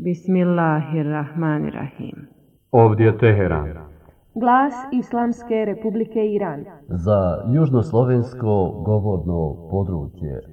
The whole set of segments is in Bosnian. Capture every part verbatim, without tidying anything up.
Bismillahirrahmanirrahim. Ovdje je Teheran. Glas Islamske Republike Iran. Za južnoslovensko govorno područje.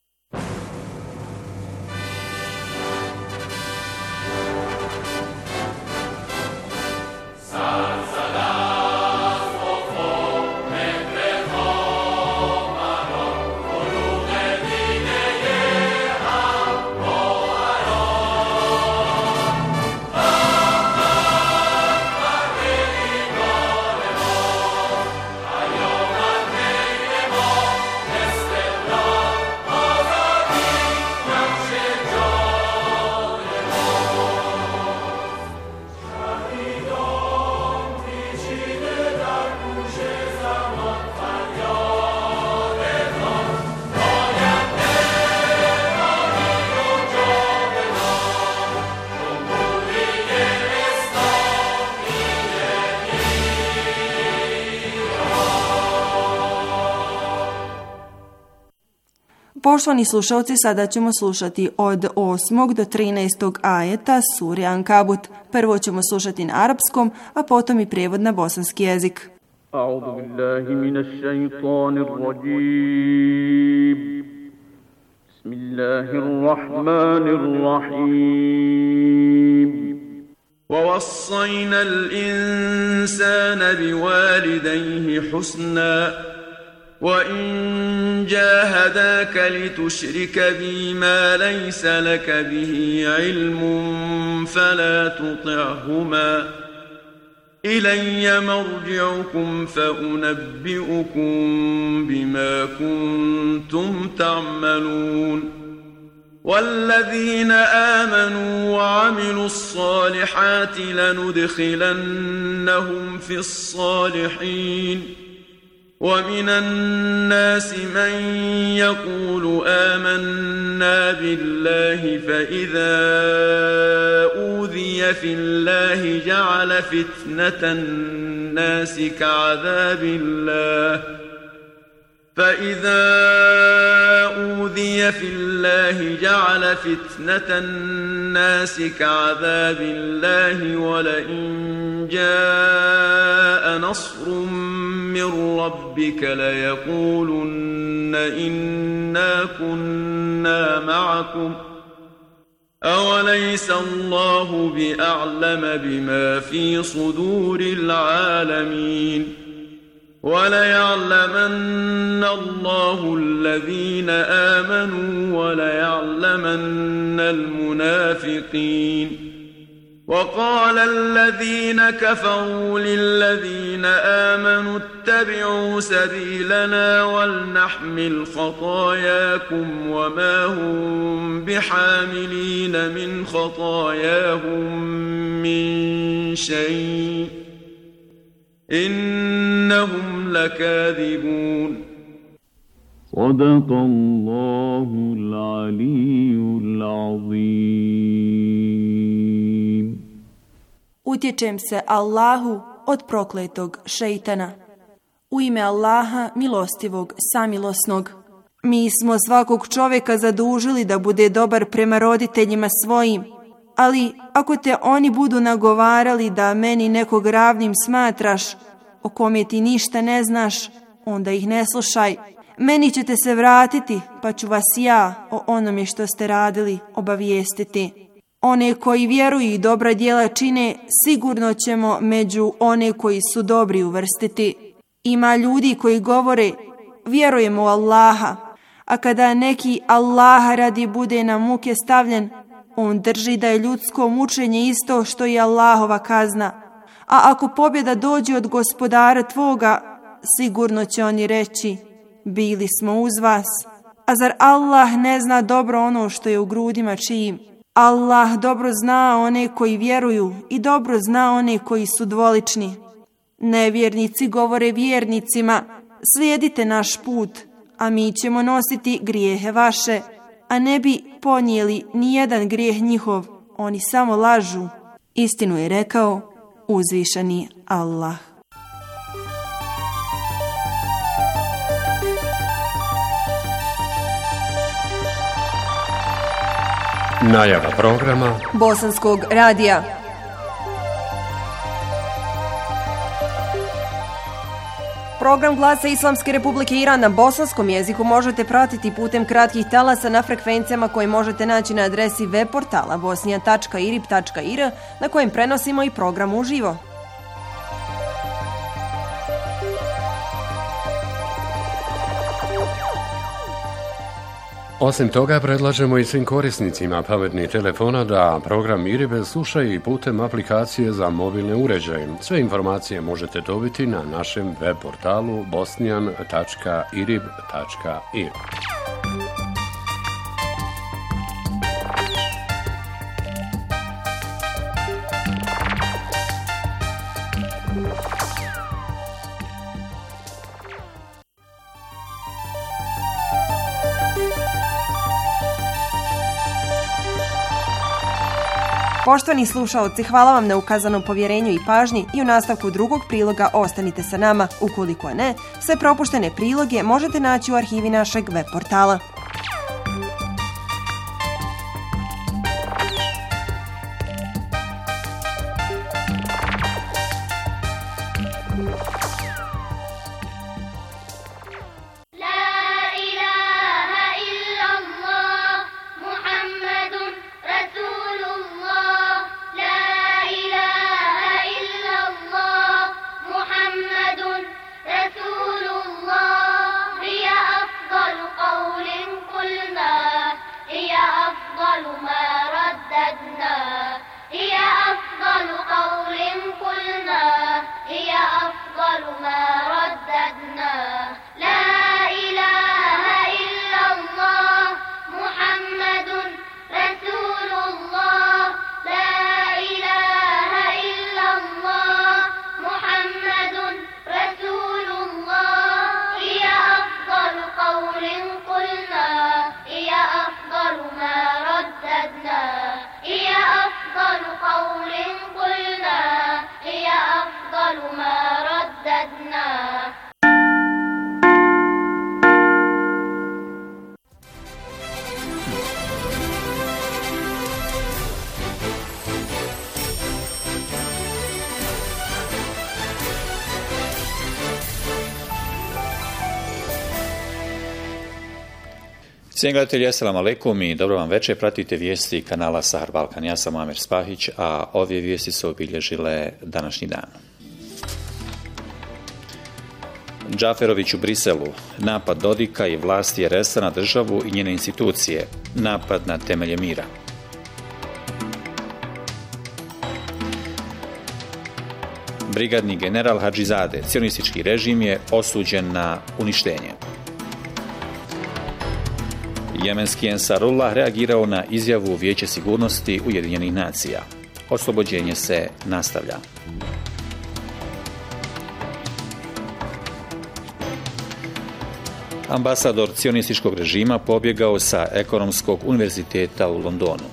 Poštovani slušalci, sada ćemo slušati od osmog do trinaestog ajeta sure Ankabut. Prvo ćemo slušati na arapskom, a potom i prijevod na bosanski jezik. A'udhu billahi minash shaitanir rajim. Bismillahirrahmanirrahim. وَوَصَّيْنَا الْإِنسَانَ بِوَالِدَيْهِ حُسْنًا وَإِنْ جَاهَدَاكَ لِتُشْرِكَ بِي مَا لَيْسَ لَكَ بِهِ عِلْمٌ فَلَا تُطِعْهُمَا إِلَيَّ مَرْجِعُكُمْ فَأُنَبِّئُكُمْ بِمَا كُنْتُمْ تَعْمَلُونَ وَالَّذِينَ آمَنُوا وَعَمِلُوا الصَّالِحَاتِ لَنُدْخِلَنَّهُمْ فِي الصَّالِحِينَ وَمِنَ النَّاسِ مَنْ يَقُولُ آمَنَّا بِاللَّهِ فَإِذَا أُوذِيَ فِي اللَّهِ جَعَلَ فِتْنَةَ النَّاسِ كَعَذَابِ اللَّهِ فَإِذَا أُوذِيَ فِي اللَّهِ جَعَلَ فِتْنَةَ النَّاسِ كَعَذَابِ اللَّهِ وَلَئِنْ جَاءَ نَصْرٌ مِّن رَّبِّكَ لَيَقُولُنَّ إِنَّا كُنَّا مَعَكُمْ أَوَلَيْسَ اللَّهُ بِأَعْلَمَ بِمَا فِي صُدُورِ الْعَالَمِينَ وَلَيَعْلَمَنَّ اللَّهُ الَّذِينَ آمَنُوا وَلَيَعْلَمَنَّ الْمُنَافِقِينَ وَقَالَ الَّذِينَ كَفَرُوا لِلَّذِينَ آمَنُوا اتَّبِعُوا سَبِيلَنَا وَلْنَحْمِلْ خَطَايَاكُمْ وَمَا هُمْ بِحَامِلِينَ مِنْ خَطَايَاهُمْ مِنْ شَيْءٍ إنهم لكاذبون صدق الله العلي العظيم. Utječem se Allahu od prokletog šejtana. U ime Allaha, milostivog, samilosnog. Mi smo svakog čovjeka zadužili da bude dobar prema roditeljima svojim, ali ako te oni budu nagovarali da meni nekog ravnim smatraš, o kome ti ništa ne znaš, onda ih ne slušaj. Meni ćete se vratiti, pa ću vas ja o onome što ste radili obavijestiti. One koji vjeruju i dobra djela čine, sigurno ćemo među one koji su dobri uvrstiti. Ima ljudi koji govore, vjerujemo u Allaha, a kada neki Allaha radi bude na muke stavljen, on drži da je ljudsko mučenje isto što i Allahova kazna. A ako pobjeda dođe od gospodara tvoga, sigurno će oni reći, bili smo uz vas. A zar Allah ne zna dobro ono što je u grudima čijim? Allah dobro zna one koji vjeruju i dobro zna one koji su dvolični. Nevjernici govore vjernicima, slijedite naš put, a mi ćemo nositi grijehe vaše, a ne bi ponijeli ni jedan grijeh njihov, oni samo lažu. Istinu je rekao uzvišeni Allah. Najava programa Bosanskog radija. Program Glasa Islamske Republike Iran na bosanskom jeziku možete pratiti putem kratkih talasa na frekvencijama koje možete naći na adresi web portala bosnija tačka irib tačka ir na kojem prenosimo i program uživo. Osim toga, predlažemo i svim korisnicima pametnih telefona da program Iribe slušaju i putem aplikacije za mobilne uređaje. Sve informacije možete dobiti na našem web portalu bosnijan tačka irib tačka ir. Poštovani slušaoci, hvala vam na ukazanom povjerenju i pažnji i u nastavku drugog priloga ostanite sa nama. Ukoliko ne, sve propuštene priloge možete naći u arhivi našeg web portala. Cijenjeni gledatelji, assalamu alaikum i dobro vam večer. Pratite vijesti kanala Sahar Balkan. Ja sam Amer Spahić, a ove vijesti su obilježile današnji dan. Džaferović u Briselu. Napad Dodika i vlasti er es a na državu i njene institucije. Napad na temelje mira. Brigadni general Hadžizade. Cionistički režim je osuđen na uništenje. Jemenski Ensarullah reagirao na izjavu Vijeća sigurnosti Ujedinjenih nacija. Oslobođenje se nastavlja. Ambasador cionističkog režima pobjegao sa Ekonomskog univerziteta u Londonu.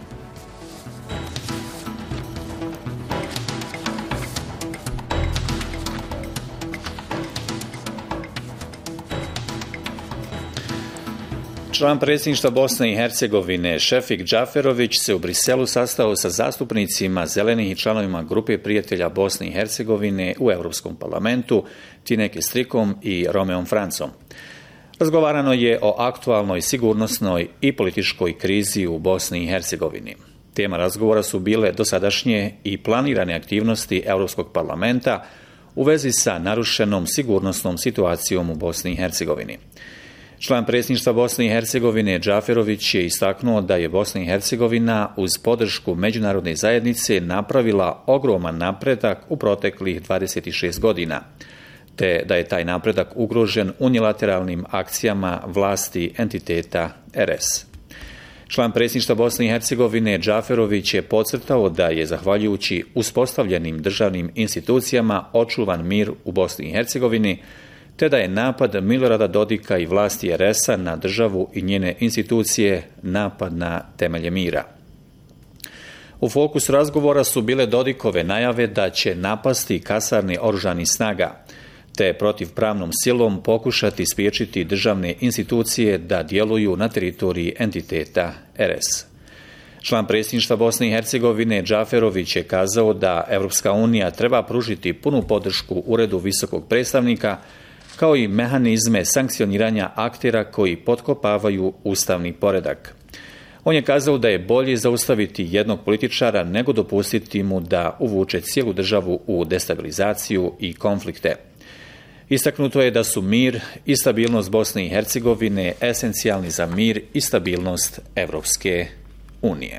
Član predsjedništva Bosne i Hercegovine Šefik Džaferović se u Briselu sastao sa zastupnicima Zelenih i članovima grupe prijatelja Bosne i Hercegovine u Europskom parlamentu Tineke Strikom i Romeom Francom. Razgovarano je o aktualnoj sigurnosnoj i političkoj krizi u Bosni i Hercegovini. Tema razgovora su bile dosadašnje i planirane aktivnosti Europskog parlamenta u vezi sa narušenom sigurnosnom situacijom u Bosni i Hercegovini. Član predsjedništva Bosne i Hercegovine Džaferović je istaknuo da je Bosna i Hercegovina uz podršku međunarodne zajednice napravila ogroman napredak u proteklih dvadeset šest godina, te da je taj napredak ugrožen unilateralnim akcijama vlasti entiteta er es. Član predsjedništva Bosne i Hercegovine Džaferović je podcrtao da je zahvaljujući uspostavljenim državnim institucijama očuvan mir u Bosni i Hercegovini, te da je napad Milorada Dodika i vlasti er es a na državu i njene institucije napad na temelje mira. U fokusu razgovora su bile Dodikove najave da će napasti kasarne oružanih snaga, te protivpravnom silom pokušati spriječiti državne institucije da djeluju na teritoriji entiteta er es. Član predsjedništva Bosne i Hercegovine Džaferović je kazao da Evropska unija treba pružiti punu podršku Uredu visokog predstavnika kao i mehanizme sankcioniranja aktera koji potkopavaju ustavni poredak. On je kazao da je bolje zaustaviti jednog političara nego dopustiti mu da uvuče cijelu državu u destabilizaciju i konflikte. Istaknuto je da su mir i stabilnost Bosne i Hercegovine esencijalni za mir i stabilnost Evropske unije.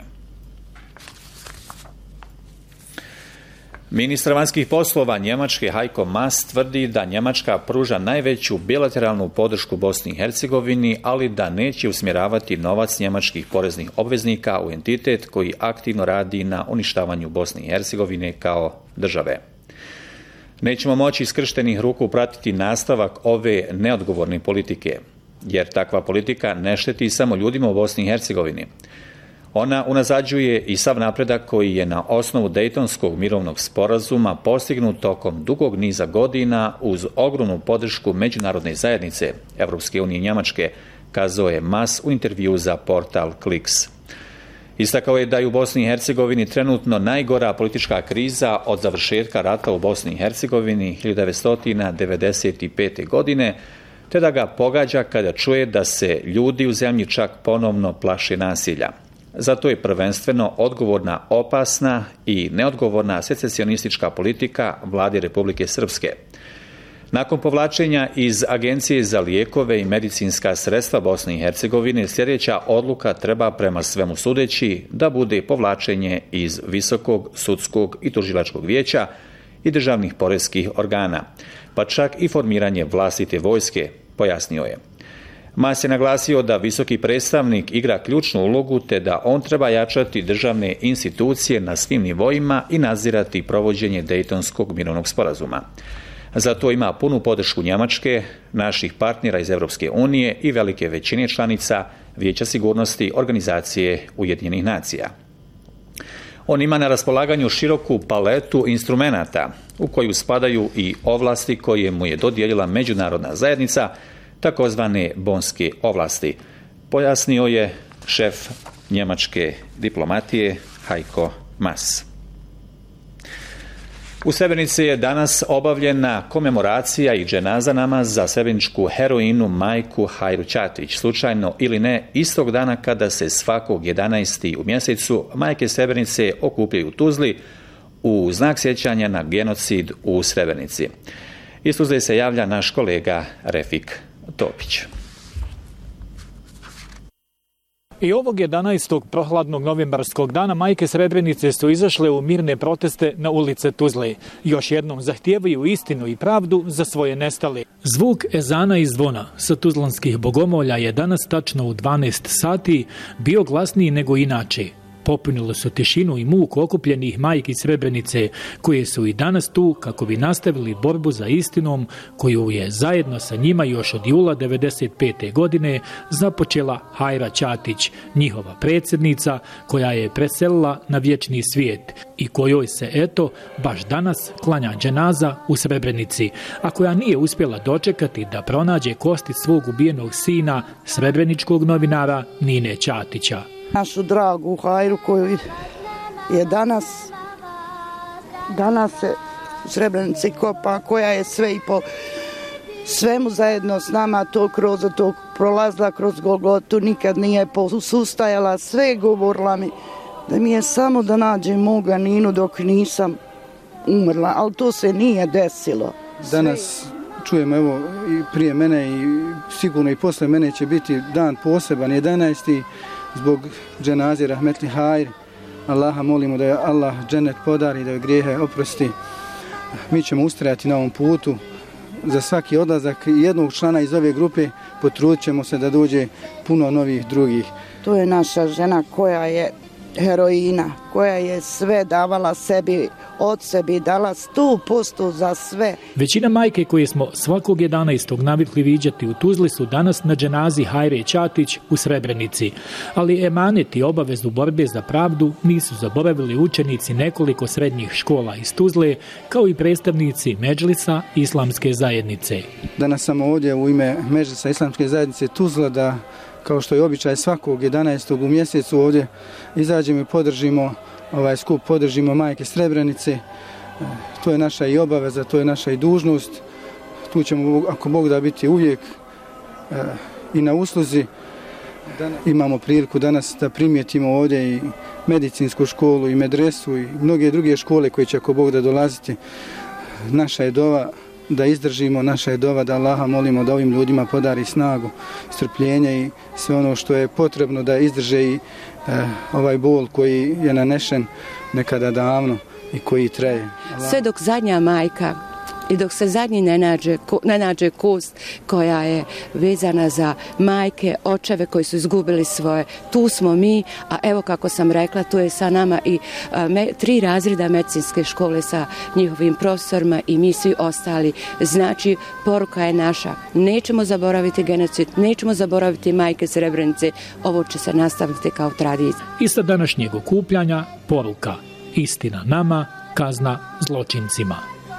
Ministar vanjskih poslova Njemačke Heiko Maas tvrdi da Njemačka pruža najveću bilateralnu podršku Bosni i Hercegovini, ali da neće usmjeravati novac njemačkih poreznih obveznika u entitet koji aktivno radi na uništavanju Bosne i Hercegovine kao države. Nećemo moći iskrštenih ruku pratiti nastavak ove neodgovorne politike, jer takva politika ne šteti samo ljudima u Bosni i Hercegovini. Ona unazađuje i sav napredak koji je na osnovu Dejtonskog mirovnog sporazuma postignut tokom dugog niza godina uz ogromnu podršku međunarodne zajednice Evropske unije i Njemačke, kazao je Maas u intervju za portal Kliks. Istakao je da je u Bosni i Hercegovini trenutno najgora politička kriza od završetka rata u Bosni i Hercegovini hiljadu devetsto devedeset pete. godine, te da ga pogađa kada čuje da se ljudi u zemlji čak ponovno plaše nasilja. Zato je prvenstveno odgovorna opasna i neodgovorna secesionistička politika vlade Republike Srpske. Nakon povlačenja iz Agencije za lijekove i medicinska sredstva Bosne i Hercegovine, sljedeća odluka treba prema svemu sudeći da bude povlačenje iz Visokog sudskog i tužilačkog vijeća i državnih poreskih organa, pa čak i formiranje vlastite vojske, pojasnio je. Maas je naglasio da visoki predstavnik igra ključnu ulogu te da on treba jačati državne institucije na svim nivoima i nadzirati provođenje Dejtonskog mirovnog sporazuma. Zato ima punu podršku Njemačke, naših partnera iz Evropske unije i velike većine članica Vijeća sigurnosti Organizacije Ujedinjenih nacija. On ima na raspolaganju široku paletu instrumenata u koju spadaju i ovlasti koje mu je dodijelila međunarodna zajednica, takozvane bonske ovlasti, pojasnio je šef njemačke diplomatije Heiko Maas. U Srebrenici je danas obavljena komemoracija i dženaza namaz za srebreničku heroinu majku Hajru Ćatić. Slučajno ili ne, istog dana kada se svakog jedanaestog u mjesecu majke Srebrenice okupljaju u Tuzli u znak sjećanja na genocid u Srebrenici. Iz Tuzle se javlja naš kolega Refik Topić. I ovog jedanaestog prohladnog novembarskog dana majke Srebrenice su izašle u mirne proteste na ulice Tuzle. Još jednom zahtijevaju istinu i pravdu za svoje nestale. Zvuk ezana i zvona sa tuzlanskih bogomolja je danas tačno u dvanaest sati bio glasniji nego inače. Popunilo su tišinu i muk okupljenih majki Srebrenice, koje su i danas tu kako bi nastavili borbu za istinom koju je zajedno sa njima još od jula devedeset pete. godine započela Hajra Ćatić, njihova predsjednica koja je preselila na vječni svijet i kojoj se eto baš danas klanja dženaza u Srebrenici, a koja nije uspjela dočekati da pronađe kosti svog ubijenog sina, srebreničkog novinara Nine Ćatića. Našu dragu Hajru koju je danas, danas se u Srebrenici kopa, koja je sve i po svemu zajedno s nama to kroz to prolazila kroz Golgotu, nikad nije posustajala, sve govorila mi da mi je samo da nađem moga Ninu dok nisam umrla, ali to se nije desilo. Danas čujemo evo i prije mene i sigurno i posle mene će biti dan poseban, jedanaesti zbog dženaze rahmetli Hajr. Allaha molimo da je Allah džennet podari, da je grijehe oprosti. Mi ćemo ustrajati na ovom putu. Za svaki odlazak jednog člana iz ove grupe potrudit ćemo se da dođe puno novih drugih. To je naša žena koja je heroina, koja je sve davala sebi, od sebi, dala sto posto za sve. Većina majke koje smo svakog jedanaestog navikli viđati u Tuzli su danas na dženazi Hajre Ćatić u Srebrenici. Ali emanet i obavezu borbe za pravdu nisu zaboravili učenici nekoliko srednjih škola iz Tuzle, kao i predstavnici Medžlisa Islamske zajednice. Danas sam ovdje u ime Medžlisa Islamske zajednice Tuzla da kao što je običaj svakog jedanaestog u mjesecu ovdje izađemo i podržimo ovaj skup, podržimo majke Srebrenice. To je naša i obaveza, to je naša i dužnost. Tu ćemo, ako Bog da, biti uvijek i na usluzi. Imamo priliku danas da primijetimo ovdje i medicinsku školu i medresu i mnoge druge škole koje će, ako Bog da, dolaziti. Naša je dova da izdržimo, naša je dova da Allaha molimo da ovim ljudima podari snagu, strpljenje i sve ono što je potrebno da izdrže i eh, ovaj bol koji je nanešen nekada davno i koji traje. Allah. Sve dok zadnja majka i dok se zadnji ne nađe, ne nađe kost koja je vezana za majke, očeve koji su izgubili svoje, tu smo mi, a evo kako sam rekla, tu je sa nama i a, me, tri razreda medicinske škole sa njihovim profesorima i mi svi ostali. Znači, poruka je naša, nećemo zaboraviti genocid, nećemo zaboraviti majke Srebrenice, ovo će se nastaviti kao tradicija. Ista današnjeg okupljanja poruka, istina nama, kazna zločincima.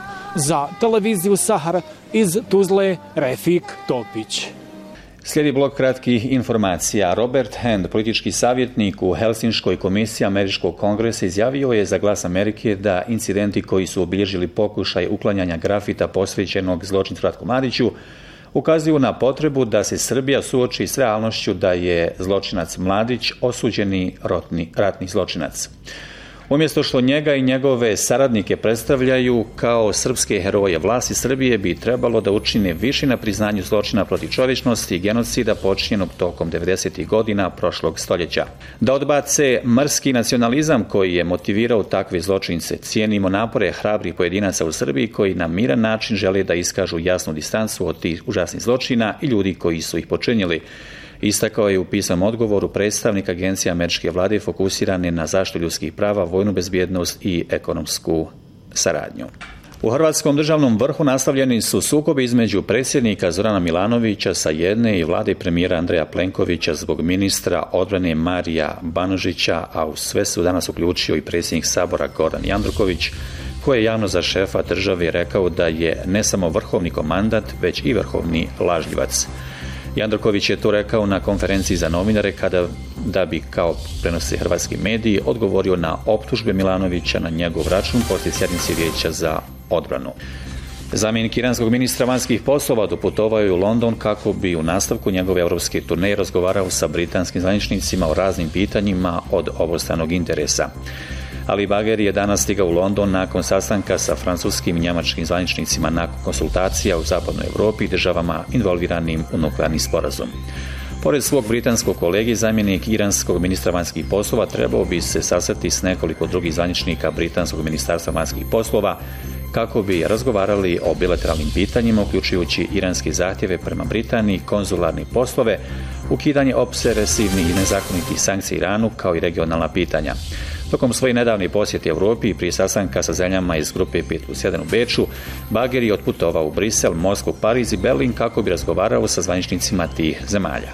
Za televiziju Sahara iz Tuzle, Refik Topić. Slijedi blok kratkih informacija. Robert Hand, politički savjetnik u Helsinškoj komisiji Američkog kongresa, izjavio je za Glas Amerike da incidenti koji su obilježili pokušaj uklanjanja grafita posvećenog zločincu Ratku Mladiću ukazuju na potrebu da se Srbija suoči s realnošću da je zločinac Mladić osuđeni rotni, ratni zločinac. Umjesto što njega i njegove saradnike predstavljaju kao srpske heroje, vlasti Srbije bi trebalo da učine više na priznanju zločina protiv čovječnosti i genocida počinjenog tokom devedesetih godina prošlog stoljeća. Da odbace mrski nacionalizam koji je motivirao takve zločince. Cijenimo napore hrabrih pojedinaca u Srbiji koji na miran način žele da iskažu jasnu distancu od tih užasnih zločina i ljudi koji su ih počinili. Istakao je u pisanom odgovoru predstavnik agencije američke vlade fokusirane na zaštitu ljudskih prava, vojnu bezbjednost i ekonomsku saradnju. U hrvatskom državnom vrhu nastavljeni su sukobi između predsjednika Zorana Milanovića sa jedne i vlade premijera Andreja Plenkovića zbog ministra odbrane Marija Banožića, a u sve su danas uključio i predsjednik Sabora Gordan Jandroković, koji je javno za šefa države rekao da je ne samo vrhovni komandant, već i vrhovni lažljivac. Jandroković je to rekao na konferenciji za novinare kada da bi, kao prenose hrvatski mediji, odgovorio na optužbe Milanovića na njegov račun poslije sjednice Vijeća za odbranu. Zamjenik iranskog ministra vanjskih poslova doputovao je u London kako bi u nastavku njegove europske turneje razgovarao sa britanskim zvaničnicima o raznim pitanjima od obostranog interesa. Ali Bagher je danas stigao u London nakon sastanka sa francuskim i njemačkim zvaničnicima nakon konsultacija u zapadnoj Europi i državama involviranim u nuklearni sporazum. Pored svog britanskog kolege, zamjenik iranskog ministra vanjskih poslova trebao bi se sastati s nekoliko drugih zvaničnika britanskog ministarstva vanjskih poslova kako bi razgovarali o bilateralnim pitanjima, uključujući iranske zahtjeve prema Britaniji, konzularne poslove, ukidanje opsesivnih i nezakonitih sankcija Iranu, kao i regionalna pitanja. Tokom svoje nedavne posjete Europi i prije sastanka sa zemljama iz grupe pet plus jedan u Beču, Bagher je otputovao u Brisel, Moskvu, Pariz i Berlin kako bi razgovarao sa zvaničnicima tih zemalja.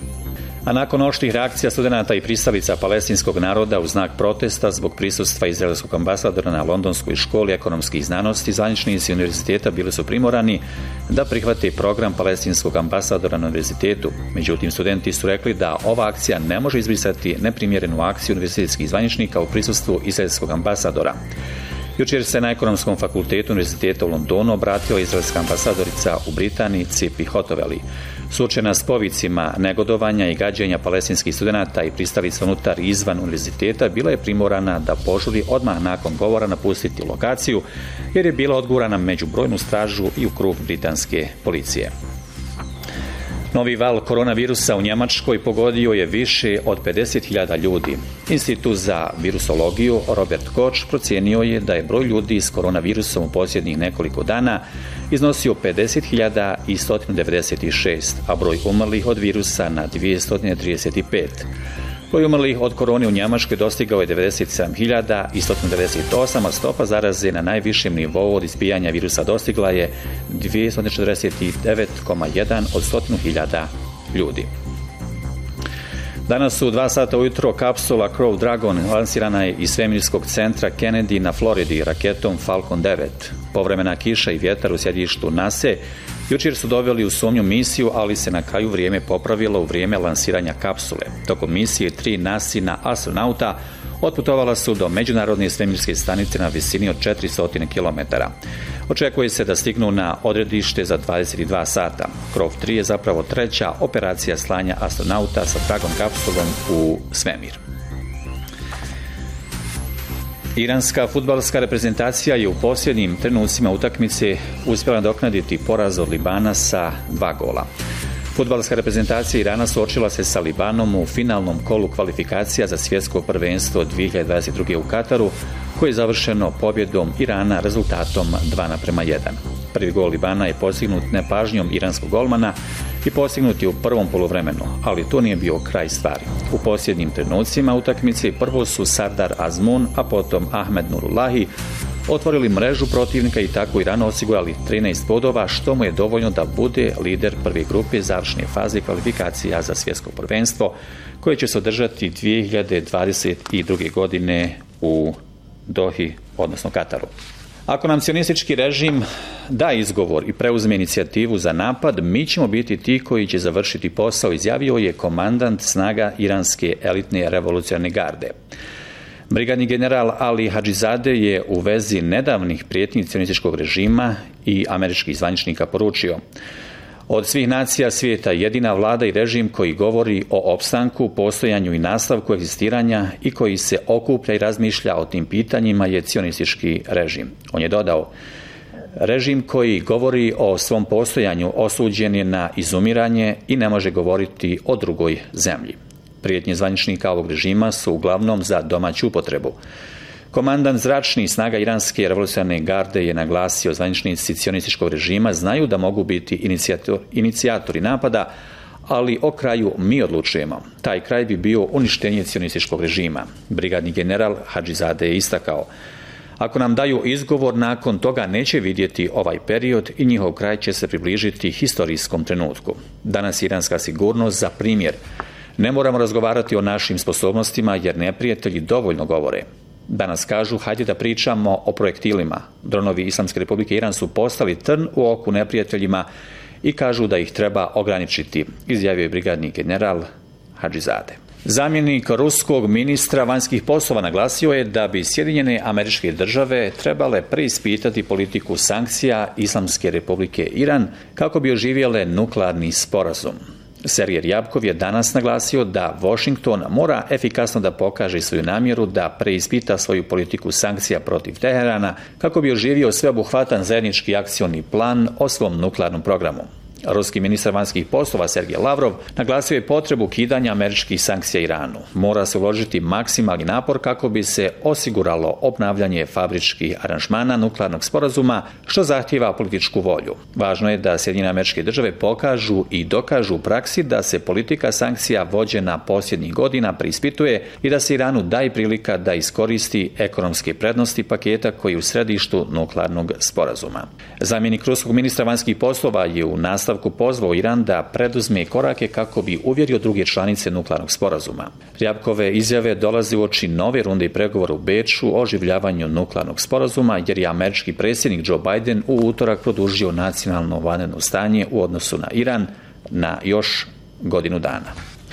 A nakon oštrih reakcija studenata i pristalica palestinskog naroda u znak protesta zbog prisustva izraelskog ambasadora na Londonskoj školi ekonomskih znanosti, zvaničnici univerziteta bili su primorani da prihvate program palestinskog ambasadora na univerzitetu. Međutim, studenti su rekli da ova akcija ne može izbrisati neprimjerenu akciju univerzitetskih zvaničnika u prisustvu izraelskog ambasadora. Jučer se na ekonomskom fakultetu univerziteta u Londonu obratila izraelska ambasadorica u Britaniji Cipi Hotoveli. Suočena s povicima negodovanja i gađenja palestinskih studenata i pristalica unutar i izvan univerziteta, bila je primorana da požuri odmah nakon govora napustiti lokaciju, jer je bila odgurana među brojnu stražu i u krug britanske policije. Novi val koronavirusa u Njemačkoj pogodio je više od pedeset hiljada ljudi. Institut za virusologiju Robert Koch procijenio je da je broj ljudi s koronavirusom u posljednjih nekoliko dana iznosio pedeset hiljada sto devedeset šest, a broj umrlih od virusa na dvjesto trideset pet. Broj umrlih od korone u Njemačkoj dostigao je devedeset sedam hiljada sto devedeset osam, a stopa zaraze na najvišem nivou od izbijanja virusa dostigla je dvjesto četrdeset devet zarez jedan od sto hiljada ljudi. Danas u dva sata ujutro kapsula Crew Dragon lansirana je iz svemirskog centra Kennedy na Floridi raketom Falcon devet. Povremena kiša i vjetar u sjedištu NASA Jučer su doveli u sumnju misiju, ali se na kraju vrijeme popravilo u vrijeme lansiranja kapsule. Tokom misije tri nasina astronauta otputovala su do međunarodne svemirske stanice na visini od četiristo kilometara. Očekuje se da stignu na odredište za dvadeset dva sata. Krov tri je zapravo treća operacija slanja astronauta sa tragom kapsulom u svemir. Iranska fudbalska reprezentacija je u posljednjim trenucima utakmice uspjela nadoknaditi poraz od Libana sa dva gola. Fudbalska reprezentacija Irana suočila se sa Libanom u finalnom kolu kvalifikacija za svjetsko prvenstvo dvije hiljade dvadeset druge u Kataru, koje je završeno pobjedom Irana rezultatom dva naprema jedan. Prvi gol Libana je postignut nepažnjom iranskog golmana i postignut je u prvom poluvremenu, ali to nije bio kraj stvari. U posljednjim trenucima utakmice prvo su Sardar Azmoun, a potom Ahmed Nurullahi otvorili mrežu protivnika i tako Iran osigurali trinaest bodova, što mu je dovoljno da bude lider prve grupe završne faze kvalifikacija za svjetsko prvenstvo, koje će se održati dvije hiljade dvadeset druge godine u Dohi, odnosno Kataru. Ako nam sionistički režim da izgovor i preuzme inicijativu za napad, mi ćemo biti ti koji će završiti posao, izjavio je komandant snaga iranske elitne revolucionarne garde. Brigadni general Ali Hadžizade je u vezi nedavnih prijetnji sionističkog režima i američkih zvaničnika poručio: od svih nacija svijeta jedina vlada i režim koji govori o opstanku, postojanju i nastavku egzistiranja i koji se okuplja i razmišlja o tim pitanjima je sionistički režim. On je dodao: režim koji govori o svom postojanju osuđen je na izumiranje i ne može govoriti o drugoj zemlji. Prijetnje zvaničnika ovog režima su uglavnom za domaću upotrebu. Komandant zračnih snaga iranske revolucionarne garde je naglasio: zvaničnici sionističkog režima znaju da mogu biti inicijator, inicijatori napada, ali o kraju mi odlučujemo. Taj kraj bi bio uništenje sionističkog režima. Brigadni general Hadžizade je istakao: ako nam daju izgovor, nakon toga neće vidjeti ovaj period i njihov kraj će se približiti historijskom trenutku. Danas iranska sigurnost za primjer. Ne moramo razgovarati o našim sposobnostima jer neprijatelji dovoljno govore. Danas kažu: hajde da pričamo o projektilima. Dronovi Islamske Republike Iran su postali trn u oku neprijateljima i kažu da ih treba ograničiti, izjavio je brigadni general Hadžizade. Zamjenik ruskog ministra vanjskih poslova naglasio je da bi Sjedinjene Američke Države trebale preispitati politiku sankcija Islamske Republike Iran kako bi oživjele nuklearni sporazum. Sergej Ryabkov je danas naglasio da Washington mora efikasno da pokaže svoju namjeru da preispita svoju politiku sankcija protiv Teherana kako bi oživio sveobuhvatan zajednički akcioni plan o svom nuklearnom programu. Ruski ministar vanjskih poslova Sergej Lavrov naglasio je potrebu ukidanja američkih sankcija Iranu. Mora se uložiti maksimalni napor kako bi se osiguralo obnavljanje fabričkih aranžmana nuklearnog sporazuma, što zahtijeva političku volju. Važno je da Sjedinjene Američke Države pokažu i dokažu u praksi da se politika sankcija vođena posljednjih godina preispituje i da se Iranu daje prilika da iskoristi ekonomske prednosti paketa koji je u središtu nuklearnog sporazuma. Zamjenik ruskog ministra vanjskih poslova je u nastavku pozvao Iran da preduzme korake kako bi uvjerio druge članice nuklearnog sporazuma. Ryabkove izjave dolaze uoči nove runde pregovora u Beču o oživljavanju nuklearnog sporazuma, jer je američki predsjednik Joe Biden u utorak produžio nacionalno vanredno stanje u odnosu na Iran na još godinu dana.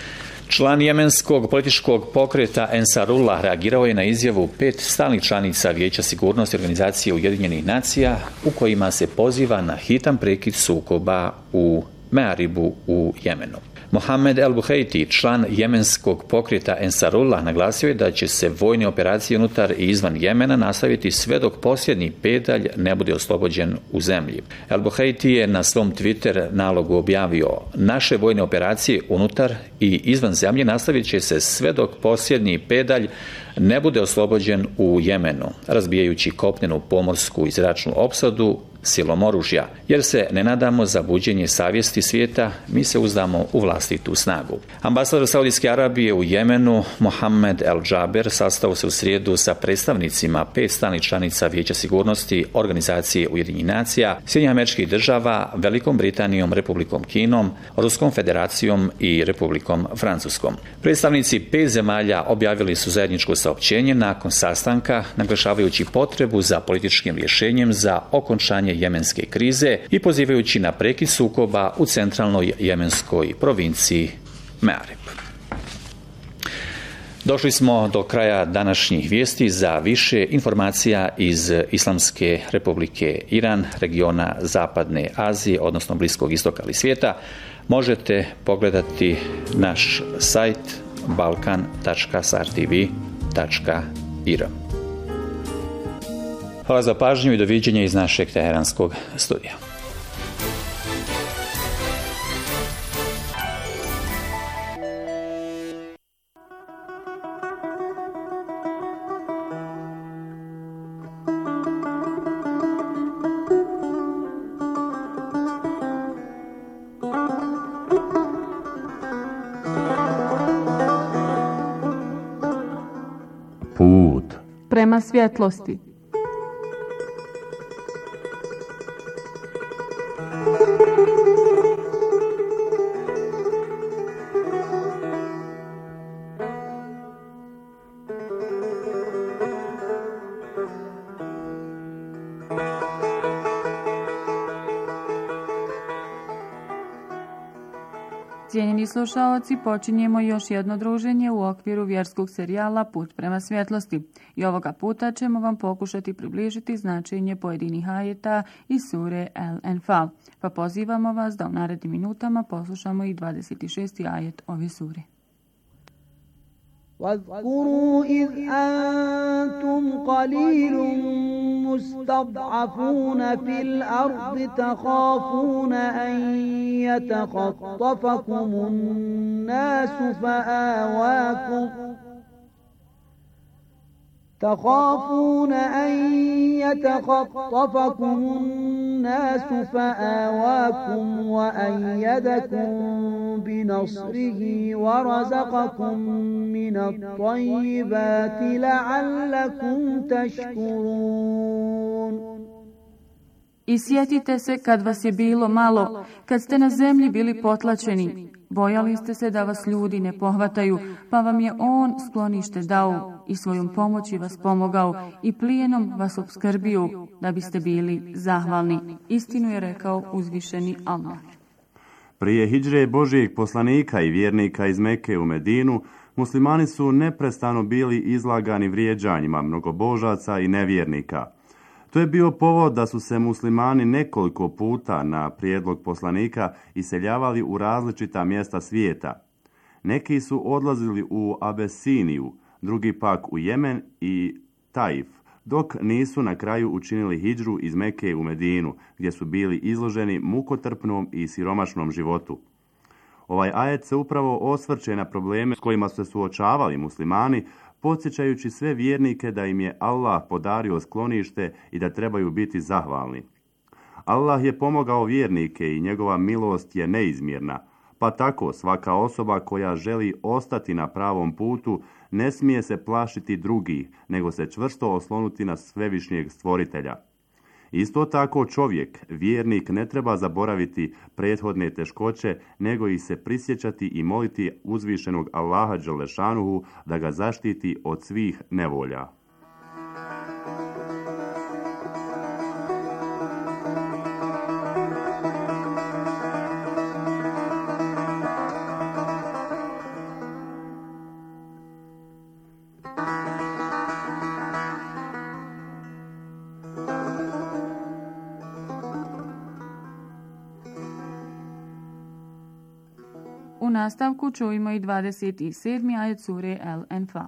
Član jemenskog političkog pokreta Ensarullah reagirao je na izjavu pet stalnih članica Vijeća sigurnosti Organizacije Ujedinjenih nacija u kojima se poziva na hitan prekid sukoba u Mearibu u Jemenu. Mohamed El Buheiti, član jemenskog pokreta Ensarullah, naglasio je da će se vojne operacije unutar i izvan Jemena nastaviti sve dok posljednji pedalj ne bude oslobođen u zemlji. El Buheiti je na svom Twitter nalogu objavio: naše vojne operacije unutar i izvan zemlje nastavit će se sve dok posljednji pedalj ne bude oslobođen u Jemenu, razbijajući kopnenu pomorsku i zračnu opsadu silom oružja. Jer se ne nadamo za buđenje savjesti svijeta, mi se uzdamo u vlastitu snagu. Ambasador Saudijske Arabije u Jemenu, Mohamed El Džaber, sastao se u srijedu sa predstavnicima pet stalnih članica Vijeća sigurnosti Organizacije Ujedinjenih nacija, Sjedinjenih Američkih Država, Velikom Britanijom, Republikom Kinom, Ruskom Federacijom i Republikom Francuskom. Predstavnici pet zemalja objavili su zajedničko saopćenje nakon sastanka, naglašavajući potrebu za političkim rješenjem za okončanje rješavanje jemenske krize i pozivajući na prekid sukoba u centralnoj jemenskoj provinciji Mearib. Došli smo do kraja današnjih vijesti. Za više informacija iz Islamske republike Iran, regiona Zapadne Azije, odnosno Bliskog istoka ili svijeta, možete pogledati naš sajt balkan tačka s r t v tačka i r. Hvala za pažnju i doviđenja iz našeg teheranskog studija. Put prema svjetlosti. Cijenjeni slušaoci, počinjemo još jedno druženje u okviru vjerskog serijala Put prema svjetlosti. I ovoga puta ćemo vam pokušati približiti značenje pojedinih ajeta iz sure El-Enfal. Pa pozivamo vas da u narednim minutama poslušamo i dvadeset šesti ajet ove sure. واذكروا إذ أنتم قليل مستضعفون في الأرض تخافون أن يتخطفكم الناس فآواكم تخافون أن يتخطفكم الناس فآواكم وأيدكم بنصره ورزقكم من الطيبات لعلكم تشكرون. I sjetite se kad vas je bilo malo, kad ste na zemlji bili potlačeni. Bojali ste se da vas ljudi ne pohvataju, pa vam je On sklonište dao i svojom pomoći vas pomogao i plijenom vas opskrbio da biste bili zahvalni. Istinu je rekao uzvišeni Allah. Prije hidžre Božijeg poslanika i vjernika iz Mekke u Medinu, muslimani su neprestano bili izlagani vrijeđanjima mnogobožaca i nevjernika. To je bio povod da su se muslimani nekoliko puta na prijedlog poslanika iseljavali u različita mjesta svijeta. Neki su odlazili u Abesiniju, drugi pak u Jemen i Taif, dok nisu na kraju učinili hidžru iz Mekke u Medinu, gdje su bili izloženi mukotrpnom i siromašnom životu. Ovaj ajet se upravo osvrće na probleme s kojima su se suočavali muslimani, podsjećajući sve vjernike da im je Allah podario sklonište i da trebaju biti zahvalni. Allah je pomogao vjernike i njegova milost je neizmjerna, pa tako svaka osoba koja želi ostati na pravom putu ne smije se plašiti drugih, nego se čvrsto oslonuti na svevišnjeg stvoritelja. Isto tako čovjek, vjernik, ne treba zaboraviti prethodne teškoće, nego ih se prisjećati i moliti uzvišenog Allaha dželešanuhu da ga zaštiti od svih nevolja. U nastavku čujemo i dvadeset sedmi ajet sure El-Enfal.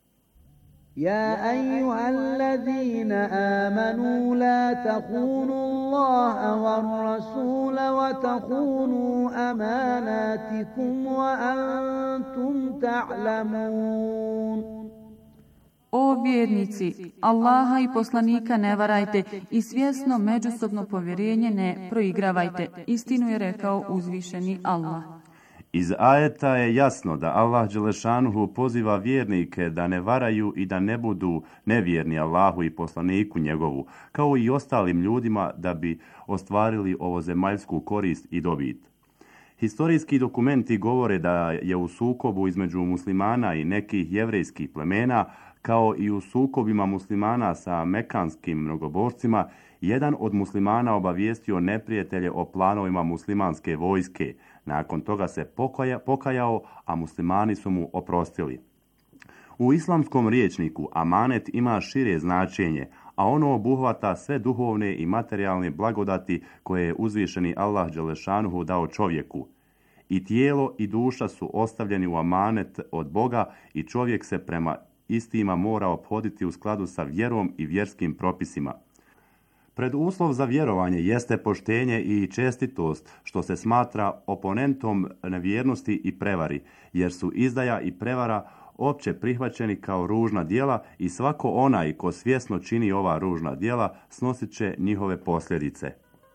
يا أيها الذين آمنوا لا تخونوا الله والرسول وتخونوا أماناتكم وأنتم تعلمون. O vjernici, Allaha i poslanika ne varajte i svjesno međusobno povjerenje ne proigravajte. Istinu je rekao uzvišeni Allah. Iz ajeta je jasno da Allah dželešanuhu poziva vjernike da ne varaju i da ne budu nevjerni Allahu i poslaniku njegovu, kao i ostalim ljudima da bi ostvarili ovozemaljsku korist i dobit. Historijski dokumenti govore da je u sukobu između muslimana i nekih jevrejskih plemena, kao i u sukobima muslimana sa mekanskim mnogobožcima, jedan od muslimana obavijestio neprijatelje o planovima muslimanske vojske. Nakon toga se pokaja, pokajao, a muslimani su mu oprostili. U islamskom rječniku amanet ima šire značenje, a ono obuhvata sve duhovne i materijalne blagodati koje je uzvišeni Allah dželešanuhu dao čovjeku. I tijelo i duša su ostavljeni u amanet od Boga i čovjek se prema istima mora ophoditi u skladu sa vjerom i vjerskim propisima. Preduslov za vjerovanje jeste poštenje i čestitost, što se smatra oponentom nevjernosti i prevari, jer su izdaja i prevara opće prihvaćeni kao ružna djela i svako onaj ko svjesno čini ova ružna djela snosit će njihove posljedice.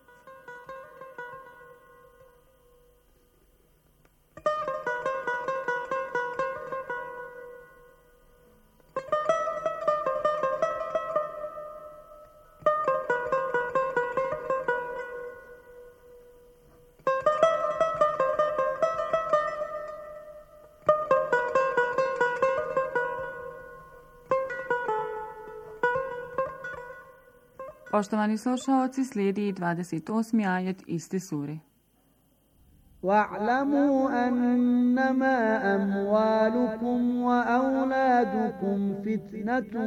Poštovani slušaoci, slijedi dvadeset osmi ajet iste sure. وَاعْلَمُوا أَنَّمَا أَمْوَالُكُمْ وَأَوْلَادُكُمْ فِتْنَةٌ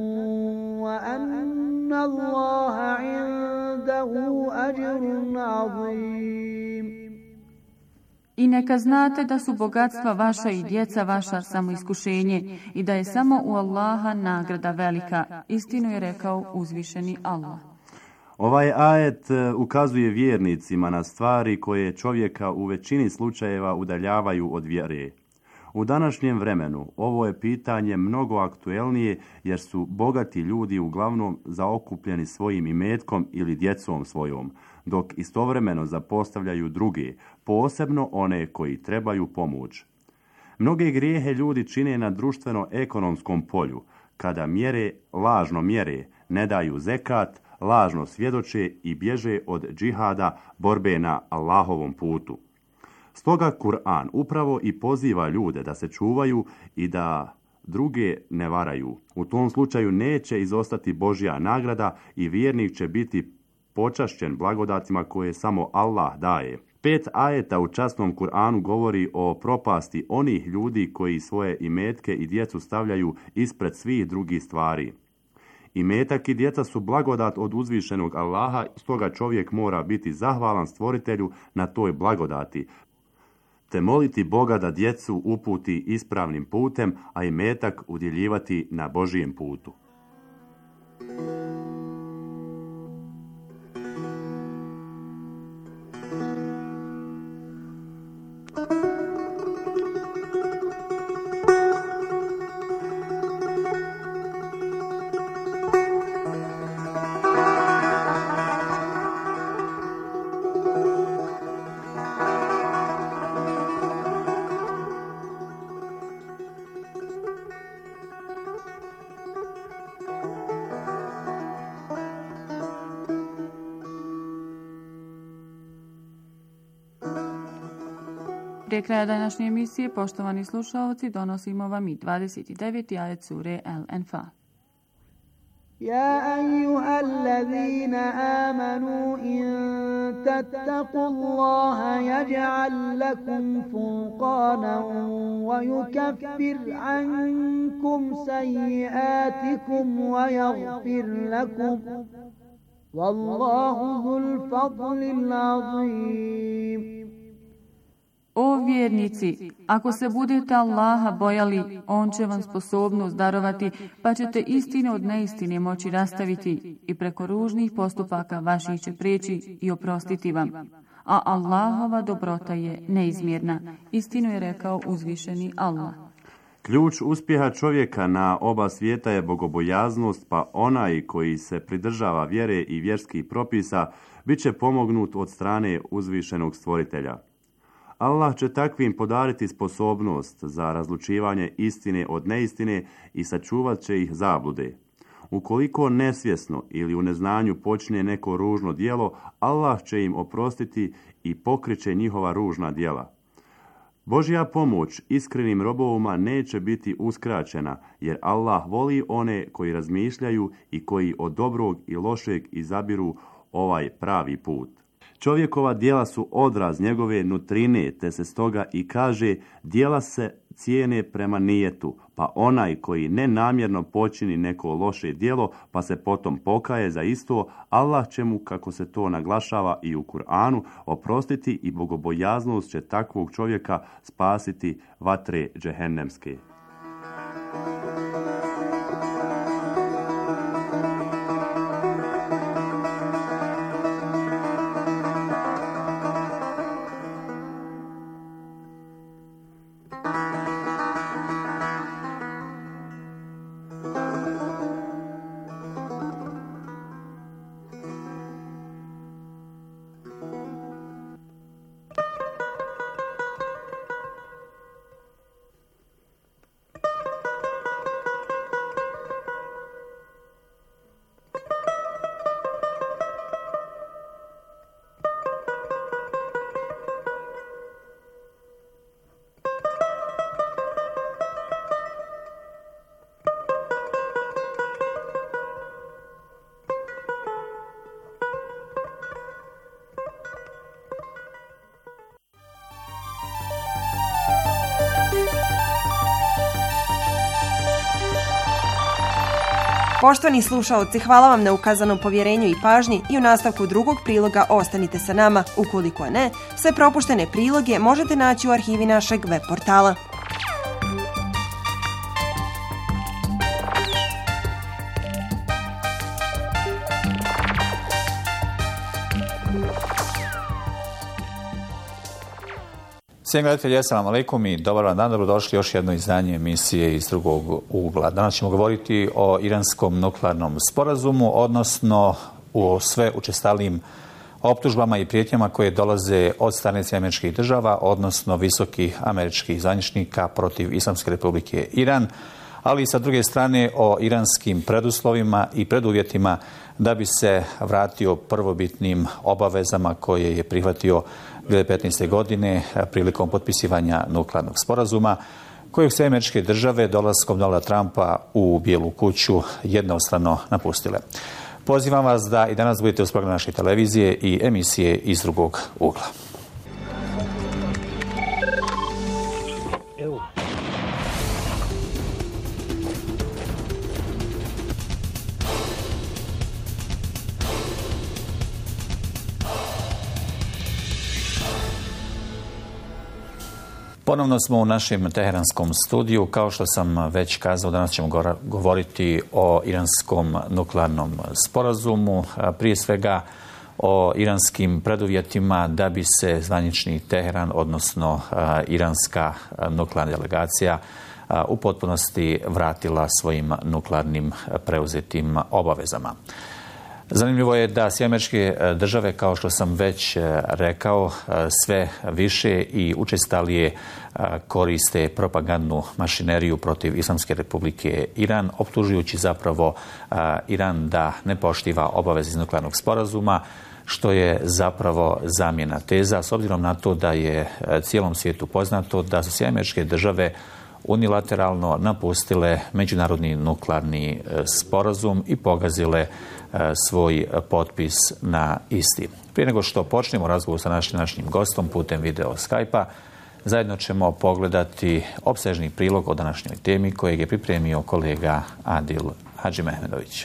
وَأَنَّ اللَّهَ عِندَهُ أَجْرٌ عَظِيمٌ. I neka znate da su bogatstva vaša i djeca vaša samo iskušenje i da je samo u Allaha nagrada velika. Istinu je rekao uzvišeni Allah. Ovaj ajet ukazuje vjernicima na stvari koje čovjeka u većini slučajeva udaljavaju od vjere. U današnjem vremenu ovo je pitanje mnogo aktuelnije jer su bogati ljudi uglavnom zaokupljeni svojim imetkom ili djecom svojom, dok istovremeno zapostavljaju druge, posebno one koji trebaju pomoć. Mnoge grijehe ljudi čine na društveno-ekonomskom polju, kada mjere, lažno mjere, ne daju zekat, lažno svjedoče i bježe od džihada, borbe na Allahovom putu. Stoga Kur'an upravo i poziva ljude da se čuvaju i da druge ne varaju. U tom slučaju neće izostati Božja nagrada i vjernik će biti počašćen blagodatima koje samo Allah daje. Pet ajeta u časnom Kur'anu govori o propasti onih ljudi koji svoje imetke i djecu stavljaju ispred svih drugih stvari. Imetak i djeca su blagodat od uzvišenog Allaha, stoga čovjek mora biti zahvalan stvoritelju na toj blagodati, te moliti Boga da djecu uputi ispravnim putem, a imetak udjeljivati na Božijem putu. Prije kraja današnje emisije, poštovani slušalci, donosimo vam i dvadeset deveti ajet sure Al-Anfal. يا أيها الذين آمنوا إن تتقوا الله يجعل لكم فرقانا ويكفر عنكم سيئاتكم ويغفر لكم والله ذو الفضل العظيم. O vjernici, ako se budete Allaha bojali, On će vam sposobnost darovati, pa ćete istine od neistine moći rastaviti i preko ružnih postupaka vaših će prijeći i oprostiti vam. A Allahova dobrota je neizmjerna. Istinu je rekao uzvišeni Allah. Ključ uspjeha čovjeka na oba svijeta je bogobojaznost, pa onaj koji se pridržava vjere i vjerskih propisa bit će pomognut od strane uzvišenog stvoritelja. Allah će takvim podariti sposobnost za razlučivanje istine od neistine i sačuvat će ih zablude. Ukoliko nesvjesno ili u neznanju počne neko ružno djelo, Allah će im oprostiti i pokriće njihova ružna djela. Božja pomoć iskrenim robovima neće biti uskraćena, jer Allah voli one koji razmišljaju i koji od dobrog i lošeg izabiru ovaj pravi put. Čovjekova djela su odraz njegove nutrine, te se stoga i kaže djela se cijene prema nijetu, pa onaj koji nenamjerno počini neko loše djelo, pa se potom pokaje za isto, Allah će mu, kako se to naglašava i u Kur'anu, oprostiti i bogobojaznost će takvog čovjeka spasiti vatre džehennemske. Poštovani slušaoci, hvala vam na ukazanom povjerenju i pažnji i u nastavku drugog priloga ostanite sa nama. Ukoliko ne, sve propuštene priloge možete naći u arhivi našeg web portala. Svim gledatelji, assalamu alaikum i dobar vam dan, dobrodošli još jedno izdanje emisije iz drugog ugla. Danas ćemo govoriti o iranskom nuklearnom sporazumu, odnosno o sve učestalijim optužbama i prijetnjama koje dolaze od strane američkih država, odnosno visokih američkih zvaničnika protiv Islamske republike Iran, ali i sa druge strane o iranskim preduslovima i preduvjetima da bi se vratio prvobitnim obavezama koje je prihvatio dvije hiljade petnaeste. godine prilikom potpisivanja nuklearnog sporazuma, kojeg se američke države dolaskom Donalda Trumpa u Bijelu kuću jednostrano napustile. Pozivam vas da i danas budete uz program naše televizije i emisije iz drugog ugla. Ponovno smo u našem teheranskom studiju. Kao što sam već kazao, danas ćemo govoriti o iranskom nuklearnom sporazumu. Prije svega o iranskim preduvjetima da bi se zvanični Teheran, odnosno iranska nuklearna delegacija, u potpunosti vratila svojim nuklearnim preuzetim obavezama. Zanimljivo je da Sjedinjene Američke Države, kao što sam već rekao, sve više i učestalije koriste propagandnu mašineriju protiv Islamske republike Iran, optužujući zapravo Iran da ne poštiva obaveze iz nuklearnog sporazuma, što je zapravo zamjena teza, s obzirom na to da je cijelom svijetu poznato da su Sjedinjene Američke Države unilateralno napustile međunarodni nuklearni sporazum i pogazile svoj potpis na isti. Prije nego što počnemo razgovor sa našim, našim gostom putem video Skype-a, zajedno ćemo pogledati opsežni prilog o današnjoj temi kojeg je pripremio kolega Adil Hadžimehmedović.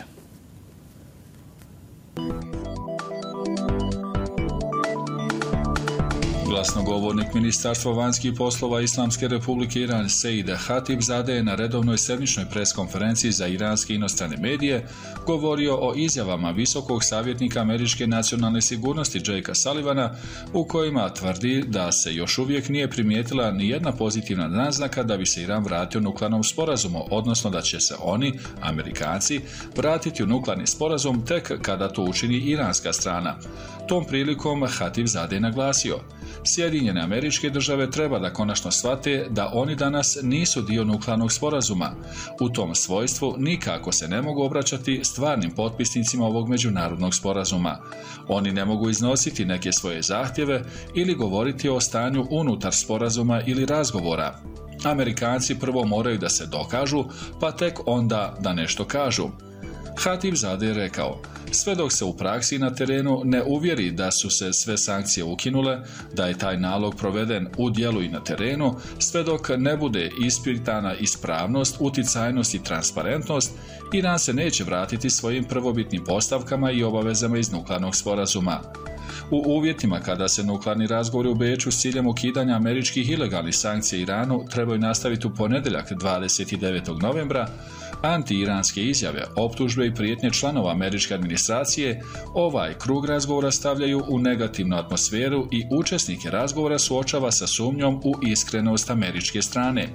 Glasnogovornik Ministarstva vanjskih poslova Islamske republike Iran Seid Hatibzadeh je na redovnoj sedmičnoj preskonferenciji za iranske inostrane medije govorio o izjavama visokog savjetnika američke nacionalne sigurnosti Jakea Sullivana, u kojima tvrdi da se još uvijek nije primijetila ni jedna pozitivna naznaka da bi se Iran vratio nuklearnom sporazumu, odnosno da će se oni, Amerikanci, vratiti u nuklearni sporazum tek kada to učini iranska strana. Tom prilikom Hatibzadeh je naglasio: Sjedinjene Američke Države treba da konačno shvate da oni danas nisu dio nuklearnog sporazuma. U tom svojstvu nikako se ne mogu obraćati stvarnim potpisnicima ovog međunarodnog sporazuma. Oni ne mogu iznositi neke svoje zahtjeve ili govoriti o stanju unutar sporazuma ili razgovora. Amerikanci prvo moraju da se dokažu, pa tek onda da nešto kažu. Hatibzadeh je rekao: sve dok se u praksi na terenu ne uvjeri da su se sve sankcije ukinule, da je taj nalog proveden u djelu i na terenu, sve dok ne bude ispitana ispravnost, uticajnost i transparentnost, Iran se neće vratiti svojim prvobitnim postavkama i obavezama iz nuklearnog sporazuma. U uvjetima kada se nuklearni razgovori u Beču s ciljem ukidanja američkih ilegalnih sankcija Iranu trebaju nastaviti u ponedjeljak dvadeset devetog novembra, anti-iranske izjave, optužbe i prijetnje članova američke administracije ovaj krug razgovora stavljaju u negativnu atmosferu i učesnike razgovora suočava sa sumnjom u iskrenost američke strane.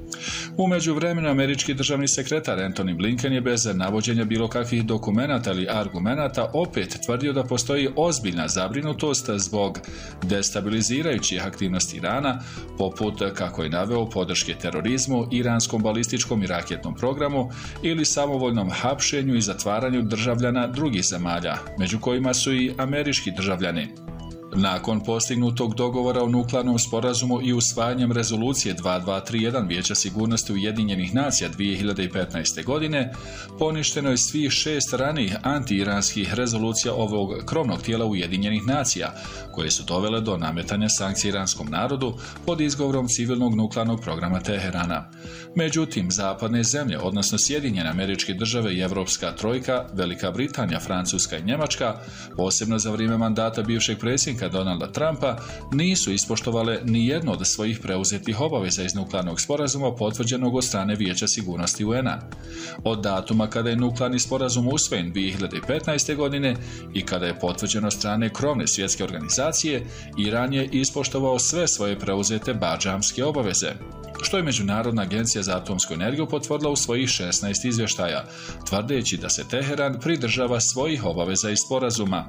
U međuvremenu američki državni sekretar Antony Blinken je bez navođenja bilo kakvih dokumenata ili argumenata opet tvrdio da postoji ozbiljna zabrinutost zbog destabilizirajućih aktivnosti Irana, poput, kako je naveo, podrške terorizmu, iranskom balističkom i raketnom programu ili samovoljnom hapšenju i zatvaranju državljana drugih zemalja, među kojima su i američki državljani. Nakon postignutog dogovora o nuklearnom sporazumu i usvajanjem rezolucije dva dva tri jedan Vijeća sigurnosti Ujedinjenih nacija dvije hiljade petnaeste. godine, poništeno je svih šest ranijih anti-iranskih rezolucija ovog krovnog tijela Ujedinjenih nacija, koje su dovele do nametanja sankcija iranskom narodu pod izgovorom civilnog nuklearnog programa Teherana. Međutim, zapadne zemlje, odnosno Sjedinjene Američke Države i Evropska trojka, Velika Britanija, Francuska i Njemačka, posebno za vrijeme mandata bivšeg predsjednika Donalda Trumpa, nisu ispoštovale ni jedno od svojih preuzetih obaveza iz nuklearnog sporazuma potvrđenog od strane Vijeća sigurnosti U N A. Od datuma kada je nuklearni sporazum usvojen dvije hiljade petnaeste. godine i kada je potvrđeno od strane krovne svjetske organizacije, Iran je ispoštovao sve svoje preuzete badžamske obaveze, što je Međunarodna agencija za atomsku energiju potvrdila u svojih šesnaest izvještaja, tvrdeći da se Teheran pridržava svojih obaveza iz sporazuma.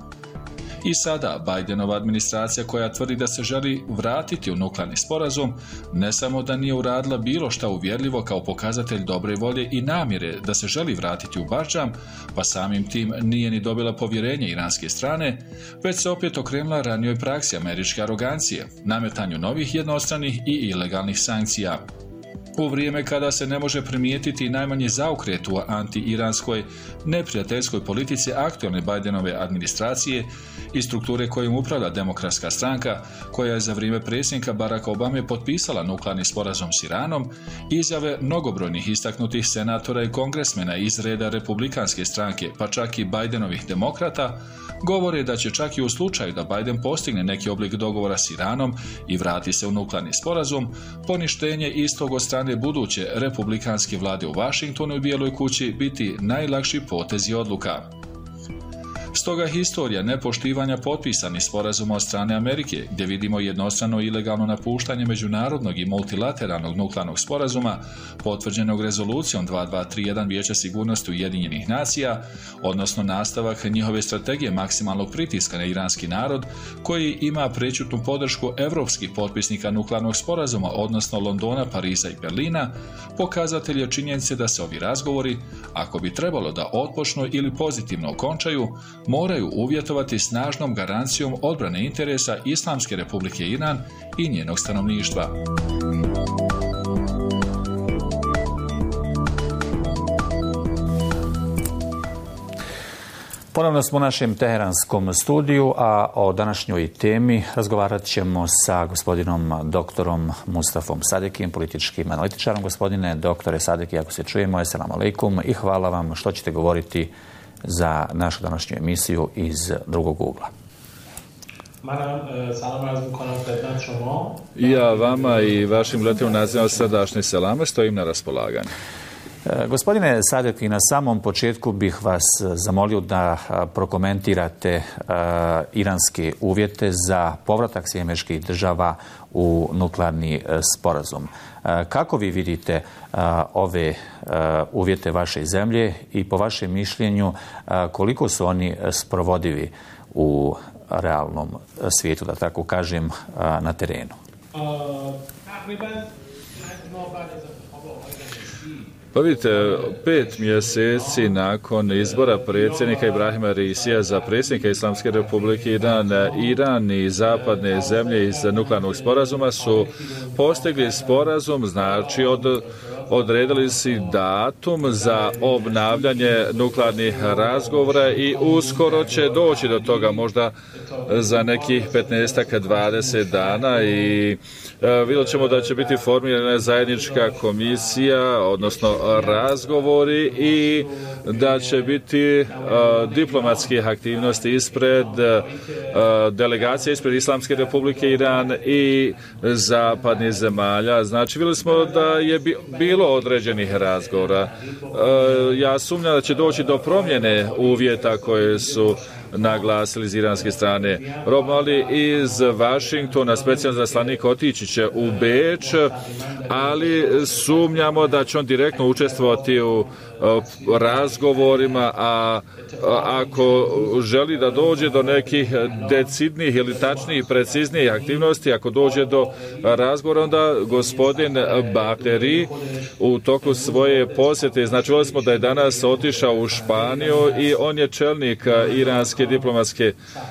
I sada Bidenova administracija, koja tvrdi da se želi vratiti u nuklearni sporazum, ne samo da nije uradila bilo šta uvjerljivo kao pokazatelj dobre volje i namjere da se želi vratiti u Bardžam, pa samim tim nije ni dobila povjerenje iranske strane, već se opet okrenula ranijoj praksi američke arogancije, nametanju novih jednostranih i ilegalnih sankcija. U vrijeme kada se ne može primijetiti najmanje zaokret u anti-iranskoj neprijateljskoj politici aktualne Bidenove administracije i strukture kojom upravlja Demokratska stranka, koja je za vrijeme predsjednika Baracka Obame potpisala nuklearni sporazum s Iranom, izjave mnogobrojnih istaknutih senatora i kongresmena iz reda Republikanske stranke, pa čak i Bidenovih demokrata, govore da će čak i u slučaju da Biden postigne neki oblik dogovora s Iranom i vrati se u nuklearni sporazum, poništenje istog od strane buduće republikanske vlade u Vašingtonu i Bijeloj kući biti najlakši potez i odluka. Stoga historija nepoštivanja potpisanih sporazuma od strane Amerike, gdje vidimo jednostrano ilegalno napuštanje međunarodnog i multilateralnog nuklearnog sporazuma, potvrđenog rezolucijom dva dva tri jedan Vijeća sigurnosti Ujedinjenih nacija, odnosno nastavak njihove strategije maksimalnog pritiska na iranski narod, koji ima prečutnu podršku evropskih potpisnika nuklearnog sporazuma, odnosno Londona, Pariza i Berlina, pokazatelj je činjenice da se ovi razgovori, ako bi trebalo da otpočnu ili pozitivno okončaju, moraju uvjetovati snažnom garancijom odbrane interesa Islamske Republike Iran i njenog stanovništva. Ponovno smo u našem teheranskom studiju, a o današnjoj temi razgovarat ćemo sa gospodinom doktorom Mustafom Sadekijem, političkim analitičarom. Gospodine doktore Sadeki, ako se čujemo, assalamu alaikum i hvala vam što ćete govoriti za našu današnju emisiju iz drugog ugla. Ja vama i vašim gledateljima nazivam srdačne selame, stojim na raspolaganju. Gospodine Sadeki, na samom početku bih vas zamolio da prokomentirate uh, iranske uvjete za povratak Sjedinjenih Američkih Država u nuklearni uh, sporazum. Uh, kako vi vidite uh, ove uh, uvjete vaše zemlje i po vašem mišljenju uh, koliko su oni sprovodivi u realnom svijetu, da tako kažem, uh, na terenu? Pa vidite, pet mjeseci nakon izbora predsjednika Ibrahima Raisija za predsjednika Islamske Republike Iran, Iran i zapadne zemlje iz nuklearnog sporazuma su postigli sporazum, znači od odredili si datum za obnavljanje nuklearnih razgovora i uskoro će doći do toga, možda za nekih petnaest do dvadeset dana, i vidjet ćemo da će biti formirana zajednička komisija, odnosno razgovori, i da će biti uh, diplomatskih aktivnosti ispred uh, delegacije ispred Islamske Republike Iran i zapadnih zemalja. Znači, vidjeli smo da je bi, bilo određenih razgovora. Uh, ja sumnjam da će doći do promjene uvjeta koje su naglasili iz iranske strane. Rob Mali iz Vašingtona, specijalni izaslanik, otići će u Beč, ali sumnjamo da će on direktno učestvovati u razgovorima, a ako želi da dođe do nekih decidnih ili tačnijih, preciznijih aktivnosti, ako dođe do razgovora, onda gospodin Bakteri u toku svoje posjete, znači vidjeli smo da je danas otišao u Španiju i on je čelnik iranske diplomatske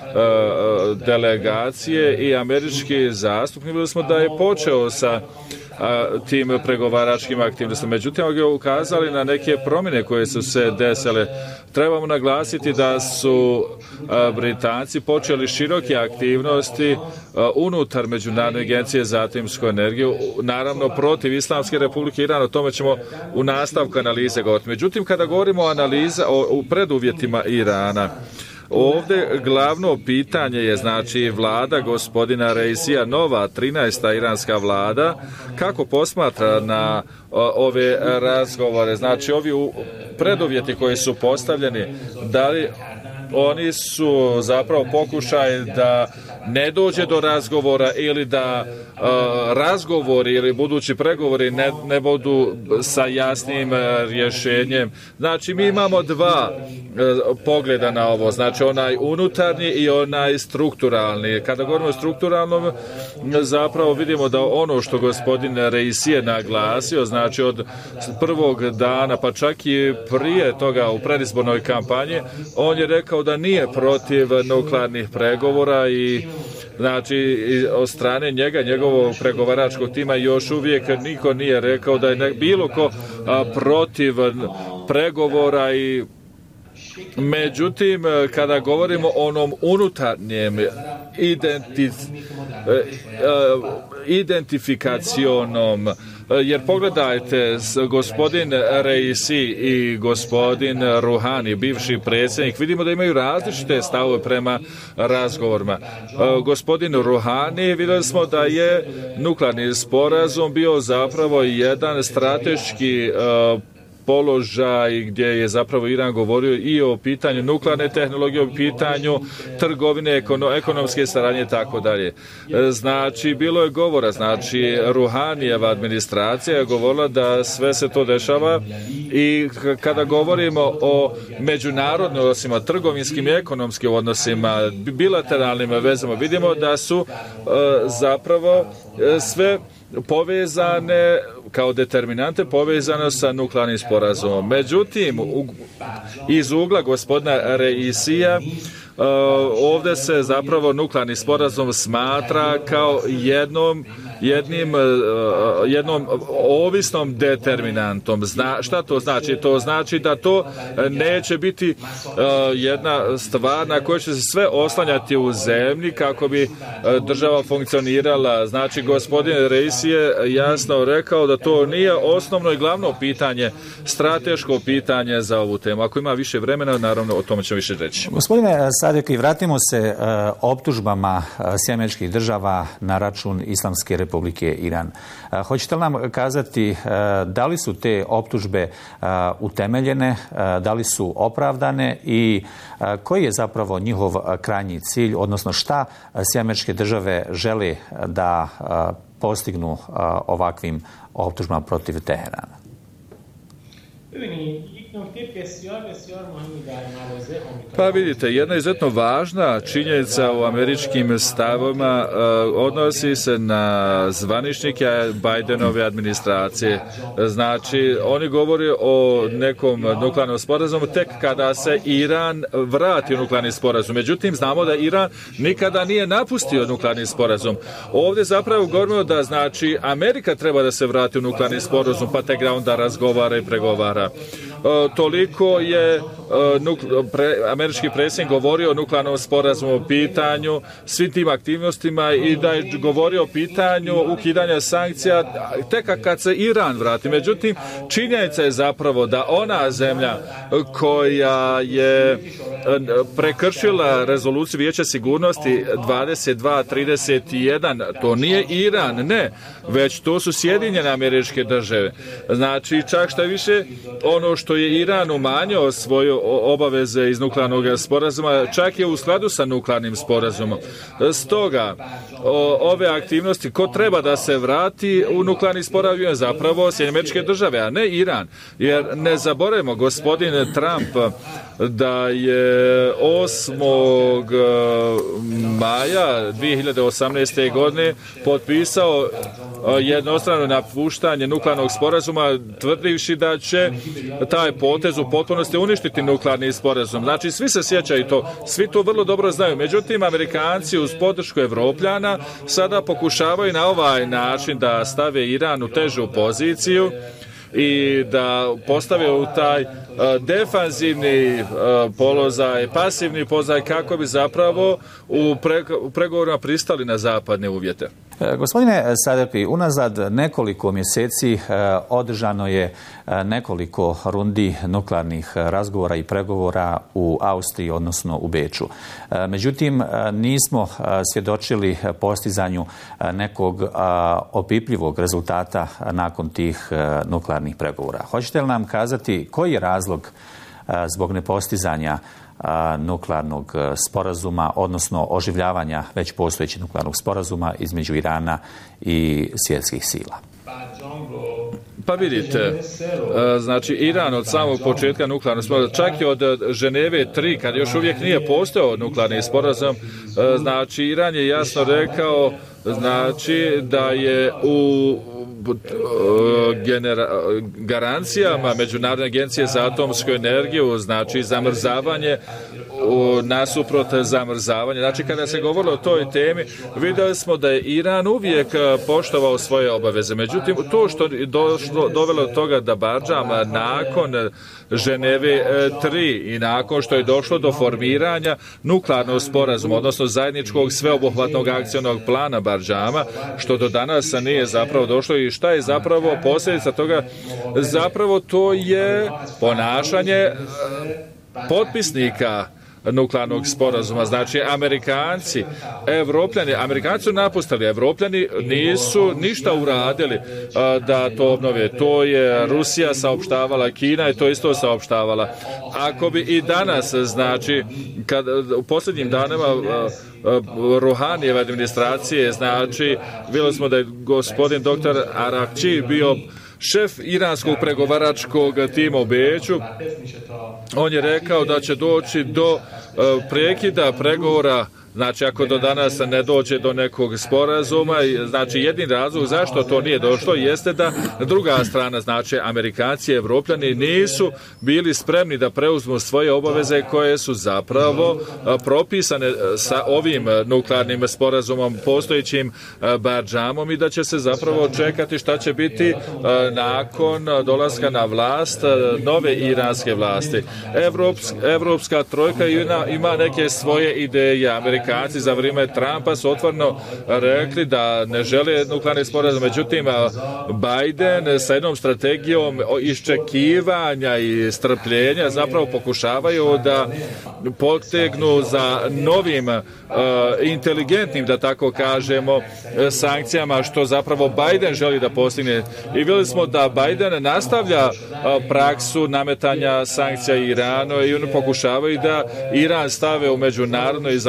uh, delegacije i američki zastupnik. Vidjeli smo da je počeo sa a, tim pregovaračkim aktivnostima. Međutim, ovdje ukazali na neke promjene koje su se desile. Trebamo naglasiti da su a, Britanci počeli široke aktivnosti a, unutar Međunarodne agencije za atomsku energiju, naravno protiv Islamske Republike Iran. O tome ćemo u nastavku analize govoriti. Međutim, kada govorimo o analiza o, o preduvjetima Irana, ovdje glavno pitanje je, znači, vlada gospodina Reisija, nova trinaesta iranska vlada, kako posmatra na o, ove razgovore, znači ovi preduvjeti koji su postavljeni, da li oni su zapravo pokušaj da ne dođe do razgovora ili da uh, razgovori ili budući pregovori ne, ne budu sa jasnim uh, rješenjem. Znači, mi imamo dva uh, pogleda na ovo, znači onaj unutarnji i onaj strukturalni. Kada govorimo o strukturalnom, zapravo vidimo da ono što gospodin Reisi je naglasio, znači od prvog dana, pa čak i prije toga u predizbornoj kampanji, on je rekao da nije protiv nuklearnih pregovora i znači od strane njega, njegovog pregovaračkog tima, još uvijek niko nije rekao da je ne, bilo ko a, protiv pregovora. I međutim, kada govorimo o onom unutarnjem identi, identifikacionom, jer pogledajte, gospodin Reisi i gospodin Ruhani, bivši predsjednik, vidimo da imaju različite stavove prema razgovorima. Gospodin Ruhani, vidjeli smo da je nuklearni sporazum bio zapravo jedan strateški položaj gdje je zapravo Iran govorio i o pitanju nuklearne tehnologije, o pitanju trgovine, ekono, ekonomske saradnje i tako dalje. Znači, bilo je govora, znači Ruhanijeva administracija je govorila da sve se to dešava, i kada govorimo o međunarodnim odnosima, trgovinskim i ekonomskim odnosima, bilateralnim vezama, vidimo da su uh, zapravo uh, sve povezane kao determinante, povezano sa nuklearnim sporazumom. Međutim, u, iz ugla gospodina Reisija, Uh, ovdje se zapravo nuklearni sporazum smatra kao jednom jednim uh, jednom ovisnom determinantom. Zna, šta to znači? To znači da to neće biti uh, jedna stvar na kojoj će se sve oslanjati u zemlji kako bi uh, država funkcionirala. Znači, gospodin Reisi je jasno rekao da to nije osnovno i glavno pitanje, strateško pitanje za ovu temu. Ako ima više vremena, naravno o tome ćemo više reći. Gospodine Sadek, i vratimo se uh, optužbama uh, Sjedinjenih Država na račun Islamske Republike Iran. Uh, hoćete li nam kazati uh, da li su te optužbe uh, utemeljene, uh, da li su opravdane i uh, koji je zapravo njihov uh, krajnji cilj, odnosno šta uh, Sjedinjene Države žele da uh, postignu uh, ovakvim optužbama protiv Teherana? Pa vidite, jedna izuzetno važna činjenica u američkim stavovima uh, odnosi se na zvaničnike Bidenove administracije. Znači, oni govore o nekom nuklearnom sporazumu tek kada se Iran vrati u nuklearni sporazum. Međutim, znamo da Iran nikada nije napustio nuklearni sporazum. Ovdje zapravo govorimo da znači Amerika treba da se vrati u nuklearni sporazum, pa tek onda razgovara i pregovara. Uh, toliko je uh, nukle, pre, američki predsjednik govorio o nuklearnom sporazumu, o pitanju, svim tim aktivnostima i da je govorio o pitanju ukidanja sankcija tek kad se Iran vrati. Međutim, činjenica je zapravo da ona zemlja koja je prekršila rezoluciju Vijeća sigurnosti dvadeset dva trideset jedan, to nije Iran, ne, već to su Sjedinjene Američke Države. Znači, čak šta više, ono što je Iran umanjio svoje obaveze iz nuklearnog sporazuma, čak je u skladu sa nuklearnim sporazumom. Stoga, o, ove aktivnosti, ko treba da se vrati u nuklearni sporazum je zapravo Sjedinjene Američke Države, a ne Iran. Jer ne zaboravimo, gospodin Trump, da je osmog maja dvije hiljade osamnaeste. godine potpisao jednostrano napuštanje nuklearnog sporazuma, tvrdivši da će taj potez u potpunosti uništiti nuklearni sporazum. Znači, svi se sjećaju to, svi to vrlo dobro znaju. Međutim, Amerikanci uz podršku Evropljana sada pokušavaju na ovaj način da stave Iran u težu poziciju i da postave u taj uh, defanzivni uh, položaj, pasivni položaj kako bi zapravo u, pre, u pregovorima pristali na zapadne uvjete. E, gospodine Sadepi, unazad nekoliko mjeseci e, održano je e, nekoliko rundi nuklearnih razgovora i pregovora u Austriji, odnosno u Beču. E, međutim, e, nismo e, svjedočili postizanju e, nekog e, opipljivog rezultata nakon tih e, nuklearnih pregovora. Hoćete li nam kazati koji je razlog e, zbog nepostizanja nuklearnog sporazuma, odnosno oživljavanja već postojećeg nuklearnog sporazuma između Irana i svjetskih sila? Pa vidite, znači Iran od samog početka nuklearnog sporazuma, čak i od Ženeve tri, kad još uvijek nije postojao nuklearni sporazum, znači Iran je jasno rekao znači da je u genera, garancijama Međunarodne agencije za atomsku energiju, znači zamrzavanje u, nasuprot zamrzavanje. Znači, kada se govorilo o toj temi, vidjeli smo da je Iran uvijek poštovao svoje obaveze. Međutim, to što je došlo, dovelo do toga da Bardžam nakon Ženeve tri i nakon što je došlo do formiranja nuklearnog sporazuma, odnosno zajedničkog sveobuhvatnog akcionog plana Bardžama, što do danas nije zapravo došlo i šta je zapravo posljedica toga? Zapravo to je ponašanje potpisnika nuklearnog sporazuma. Znači, Amerikanci, Evropljani, Amerikanci su napustili, Evropljani nisu ništa uradili a, da to obnove. To je Rusija saopštavala, Kina je to isto saopštavala. Ako bi i danas, znači, kad u posljednjim danima a, a, Ruhanijeve administracije, znači, vidjeli smo da je gospodin doktor Arakči bio šef iranskog pregovaračkog tima u Beču. On je rekao da će doći do uh, prekida pregovora, znači ako do danas ne dođe do nekog sporazuma, znači jedini razlog zašto to nije došlo jeste da druga strana, znači Amerikanci i Evropljani nisu bili spremni da preuzmu svoje obaveze koje su zapravo propisane sa ovim nuklearnim sporazumom, postojećim Bardžamom, i da će se zapravo čekati šta će biti nakon dolaska na vlast nove iranske vlasti. Evropska, Evropska trojka ima, ima neke svoje ideje. Amerikanci Amerikanci za vrijeme Trumpa su otvoreno rekli da ne žele nuklearni sporazum. Međutim, Biden sa jednom strategijom iščekivanja i strpljenja zapravo pokušavaju da potegnu za novim uh, inteligentnim, da tako kažemo, sankcijama, što zapravo Biden želi da postigne. I vidjeli smo da Biden nastavlja uh, praksu nametanja sankcija Iranu i oni pokušavaju da Iran stave u međunarodnu izolaciju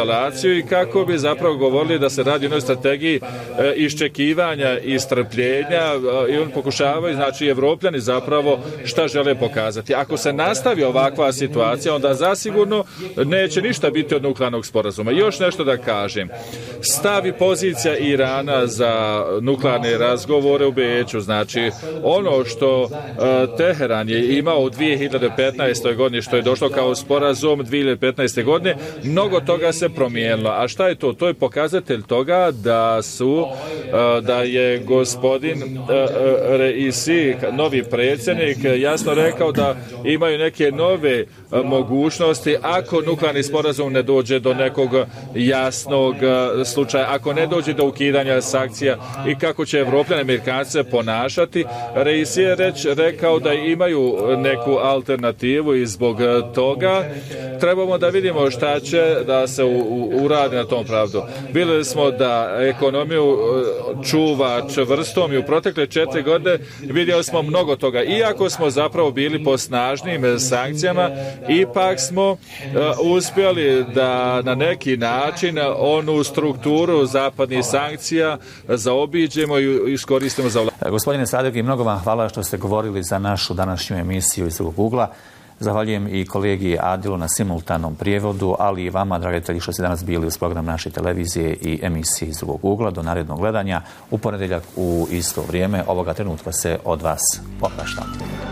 situaciju i kako bi zapravo govorili da se radi o jednoj strategiji e, iščekivanja i strpljenja e, i on pokušavaju, znači Evropljani zapravo šta žele pokazati. Ako se nastavi ovakva situacija, onda zasigurno neće ništa biti od nuklearnog sporazuma. Još nešto da kažem. Stavi pozicija Irana za nuklearne razgovore u Beču, znači ono što e, Teheran je imao u dvije hiljade petnaestoj godini, što je došlo kao sporazum dvije hiljade petnaeste godine, mnogo toga se promijenilo. A šta je to? To je pokazatelj toga da su, da je gospodin Reisi, novi predsjednik, jasno rekao da imaju neke nove mogućnosti ako nuklearni sporazum ne dođe do nekog jasnog slučaja, ako ne dođe do ukidanja sankcija i kako će Evropljani i Amerikanci se ponašati. Reisi je reč, rekao da imaju neku alternativu i zbog toga trebamo da vidimo šta će da se u, u, uradi na tom pravdu. Bili smo da ekonomiju čuva čvrstom i u protekle četiri godine vidjeli smo mnogo toga. Iako smo zapravo bili po snažnim sankcijama, ipak smo uh, uspjeli da na neki način onu strukturu zapadnih sankcija zaobiđemo i iskoristimo za... Gospodine Sadegi, mnogo vam hvala što ste govorili za našu današnju emisiju iz drugog ugla. Zahvaljujem i kolegi Adilu na simultanom prijevodu, ali i vama, dragi gledatelji, što ste danas bili uz program naše televizije i emisije iz drugog ugla. Do narednog gledanja u ponedjeljak u isto vrijeme. Ovoga trenutka se od vas opraštam.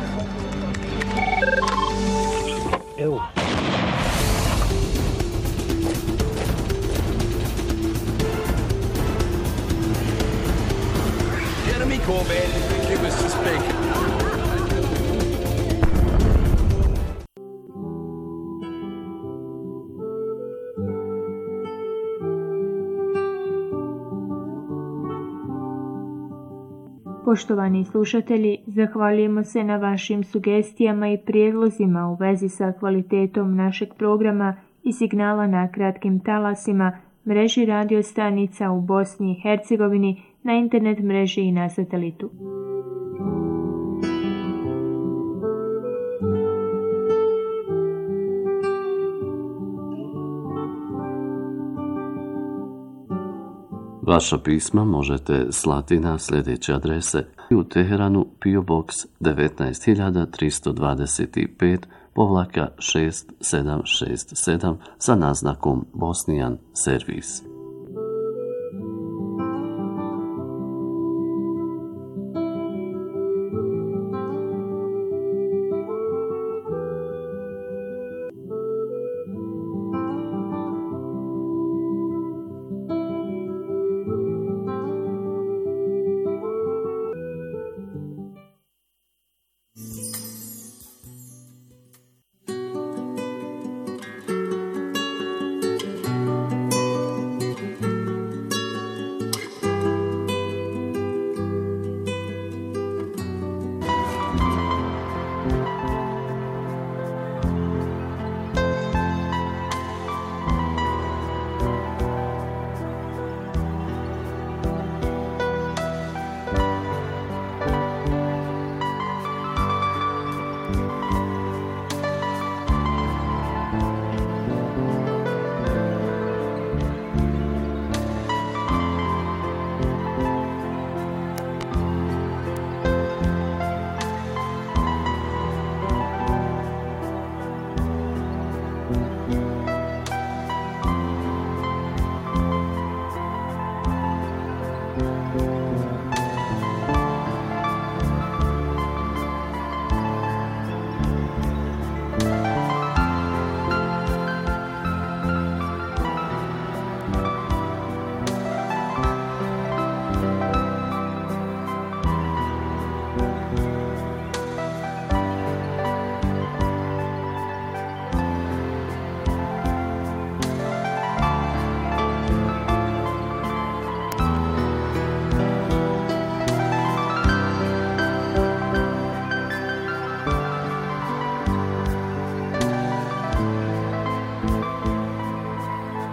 Evo. Jeremy Corbyn, give us to speak. Poštovani slušatelji, zahvaljujemo se na vašim sugestijama i prijedlozima u vezi sa kvalitetom našeg programa i signala na kratkim talasima, mreži radio stanica u Bosni i Hercegovini, na internet mreži i na satelitu. Vaša pisma možete slati na sljedeće adrese: u Teheranu P O Box devetnaest hiljada tristo dvadeset pet povlaka šest sedam šest sedam sa naznakom Bosnian Servis.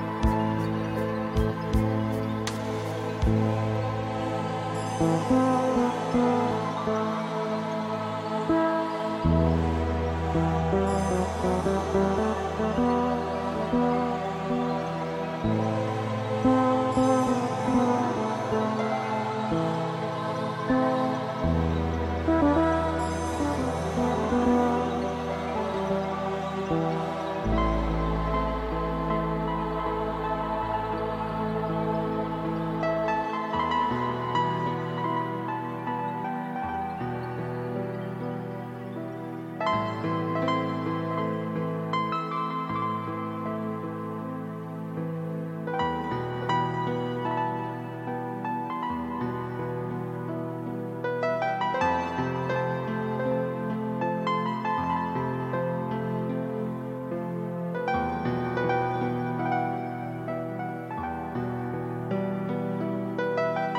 Thank you.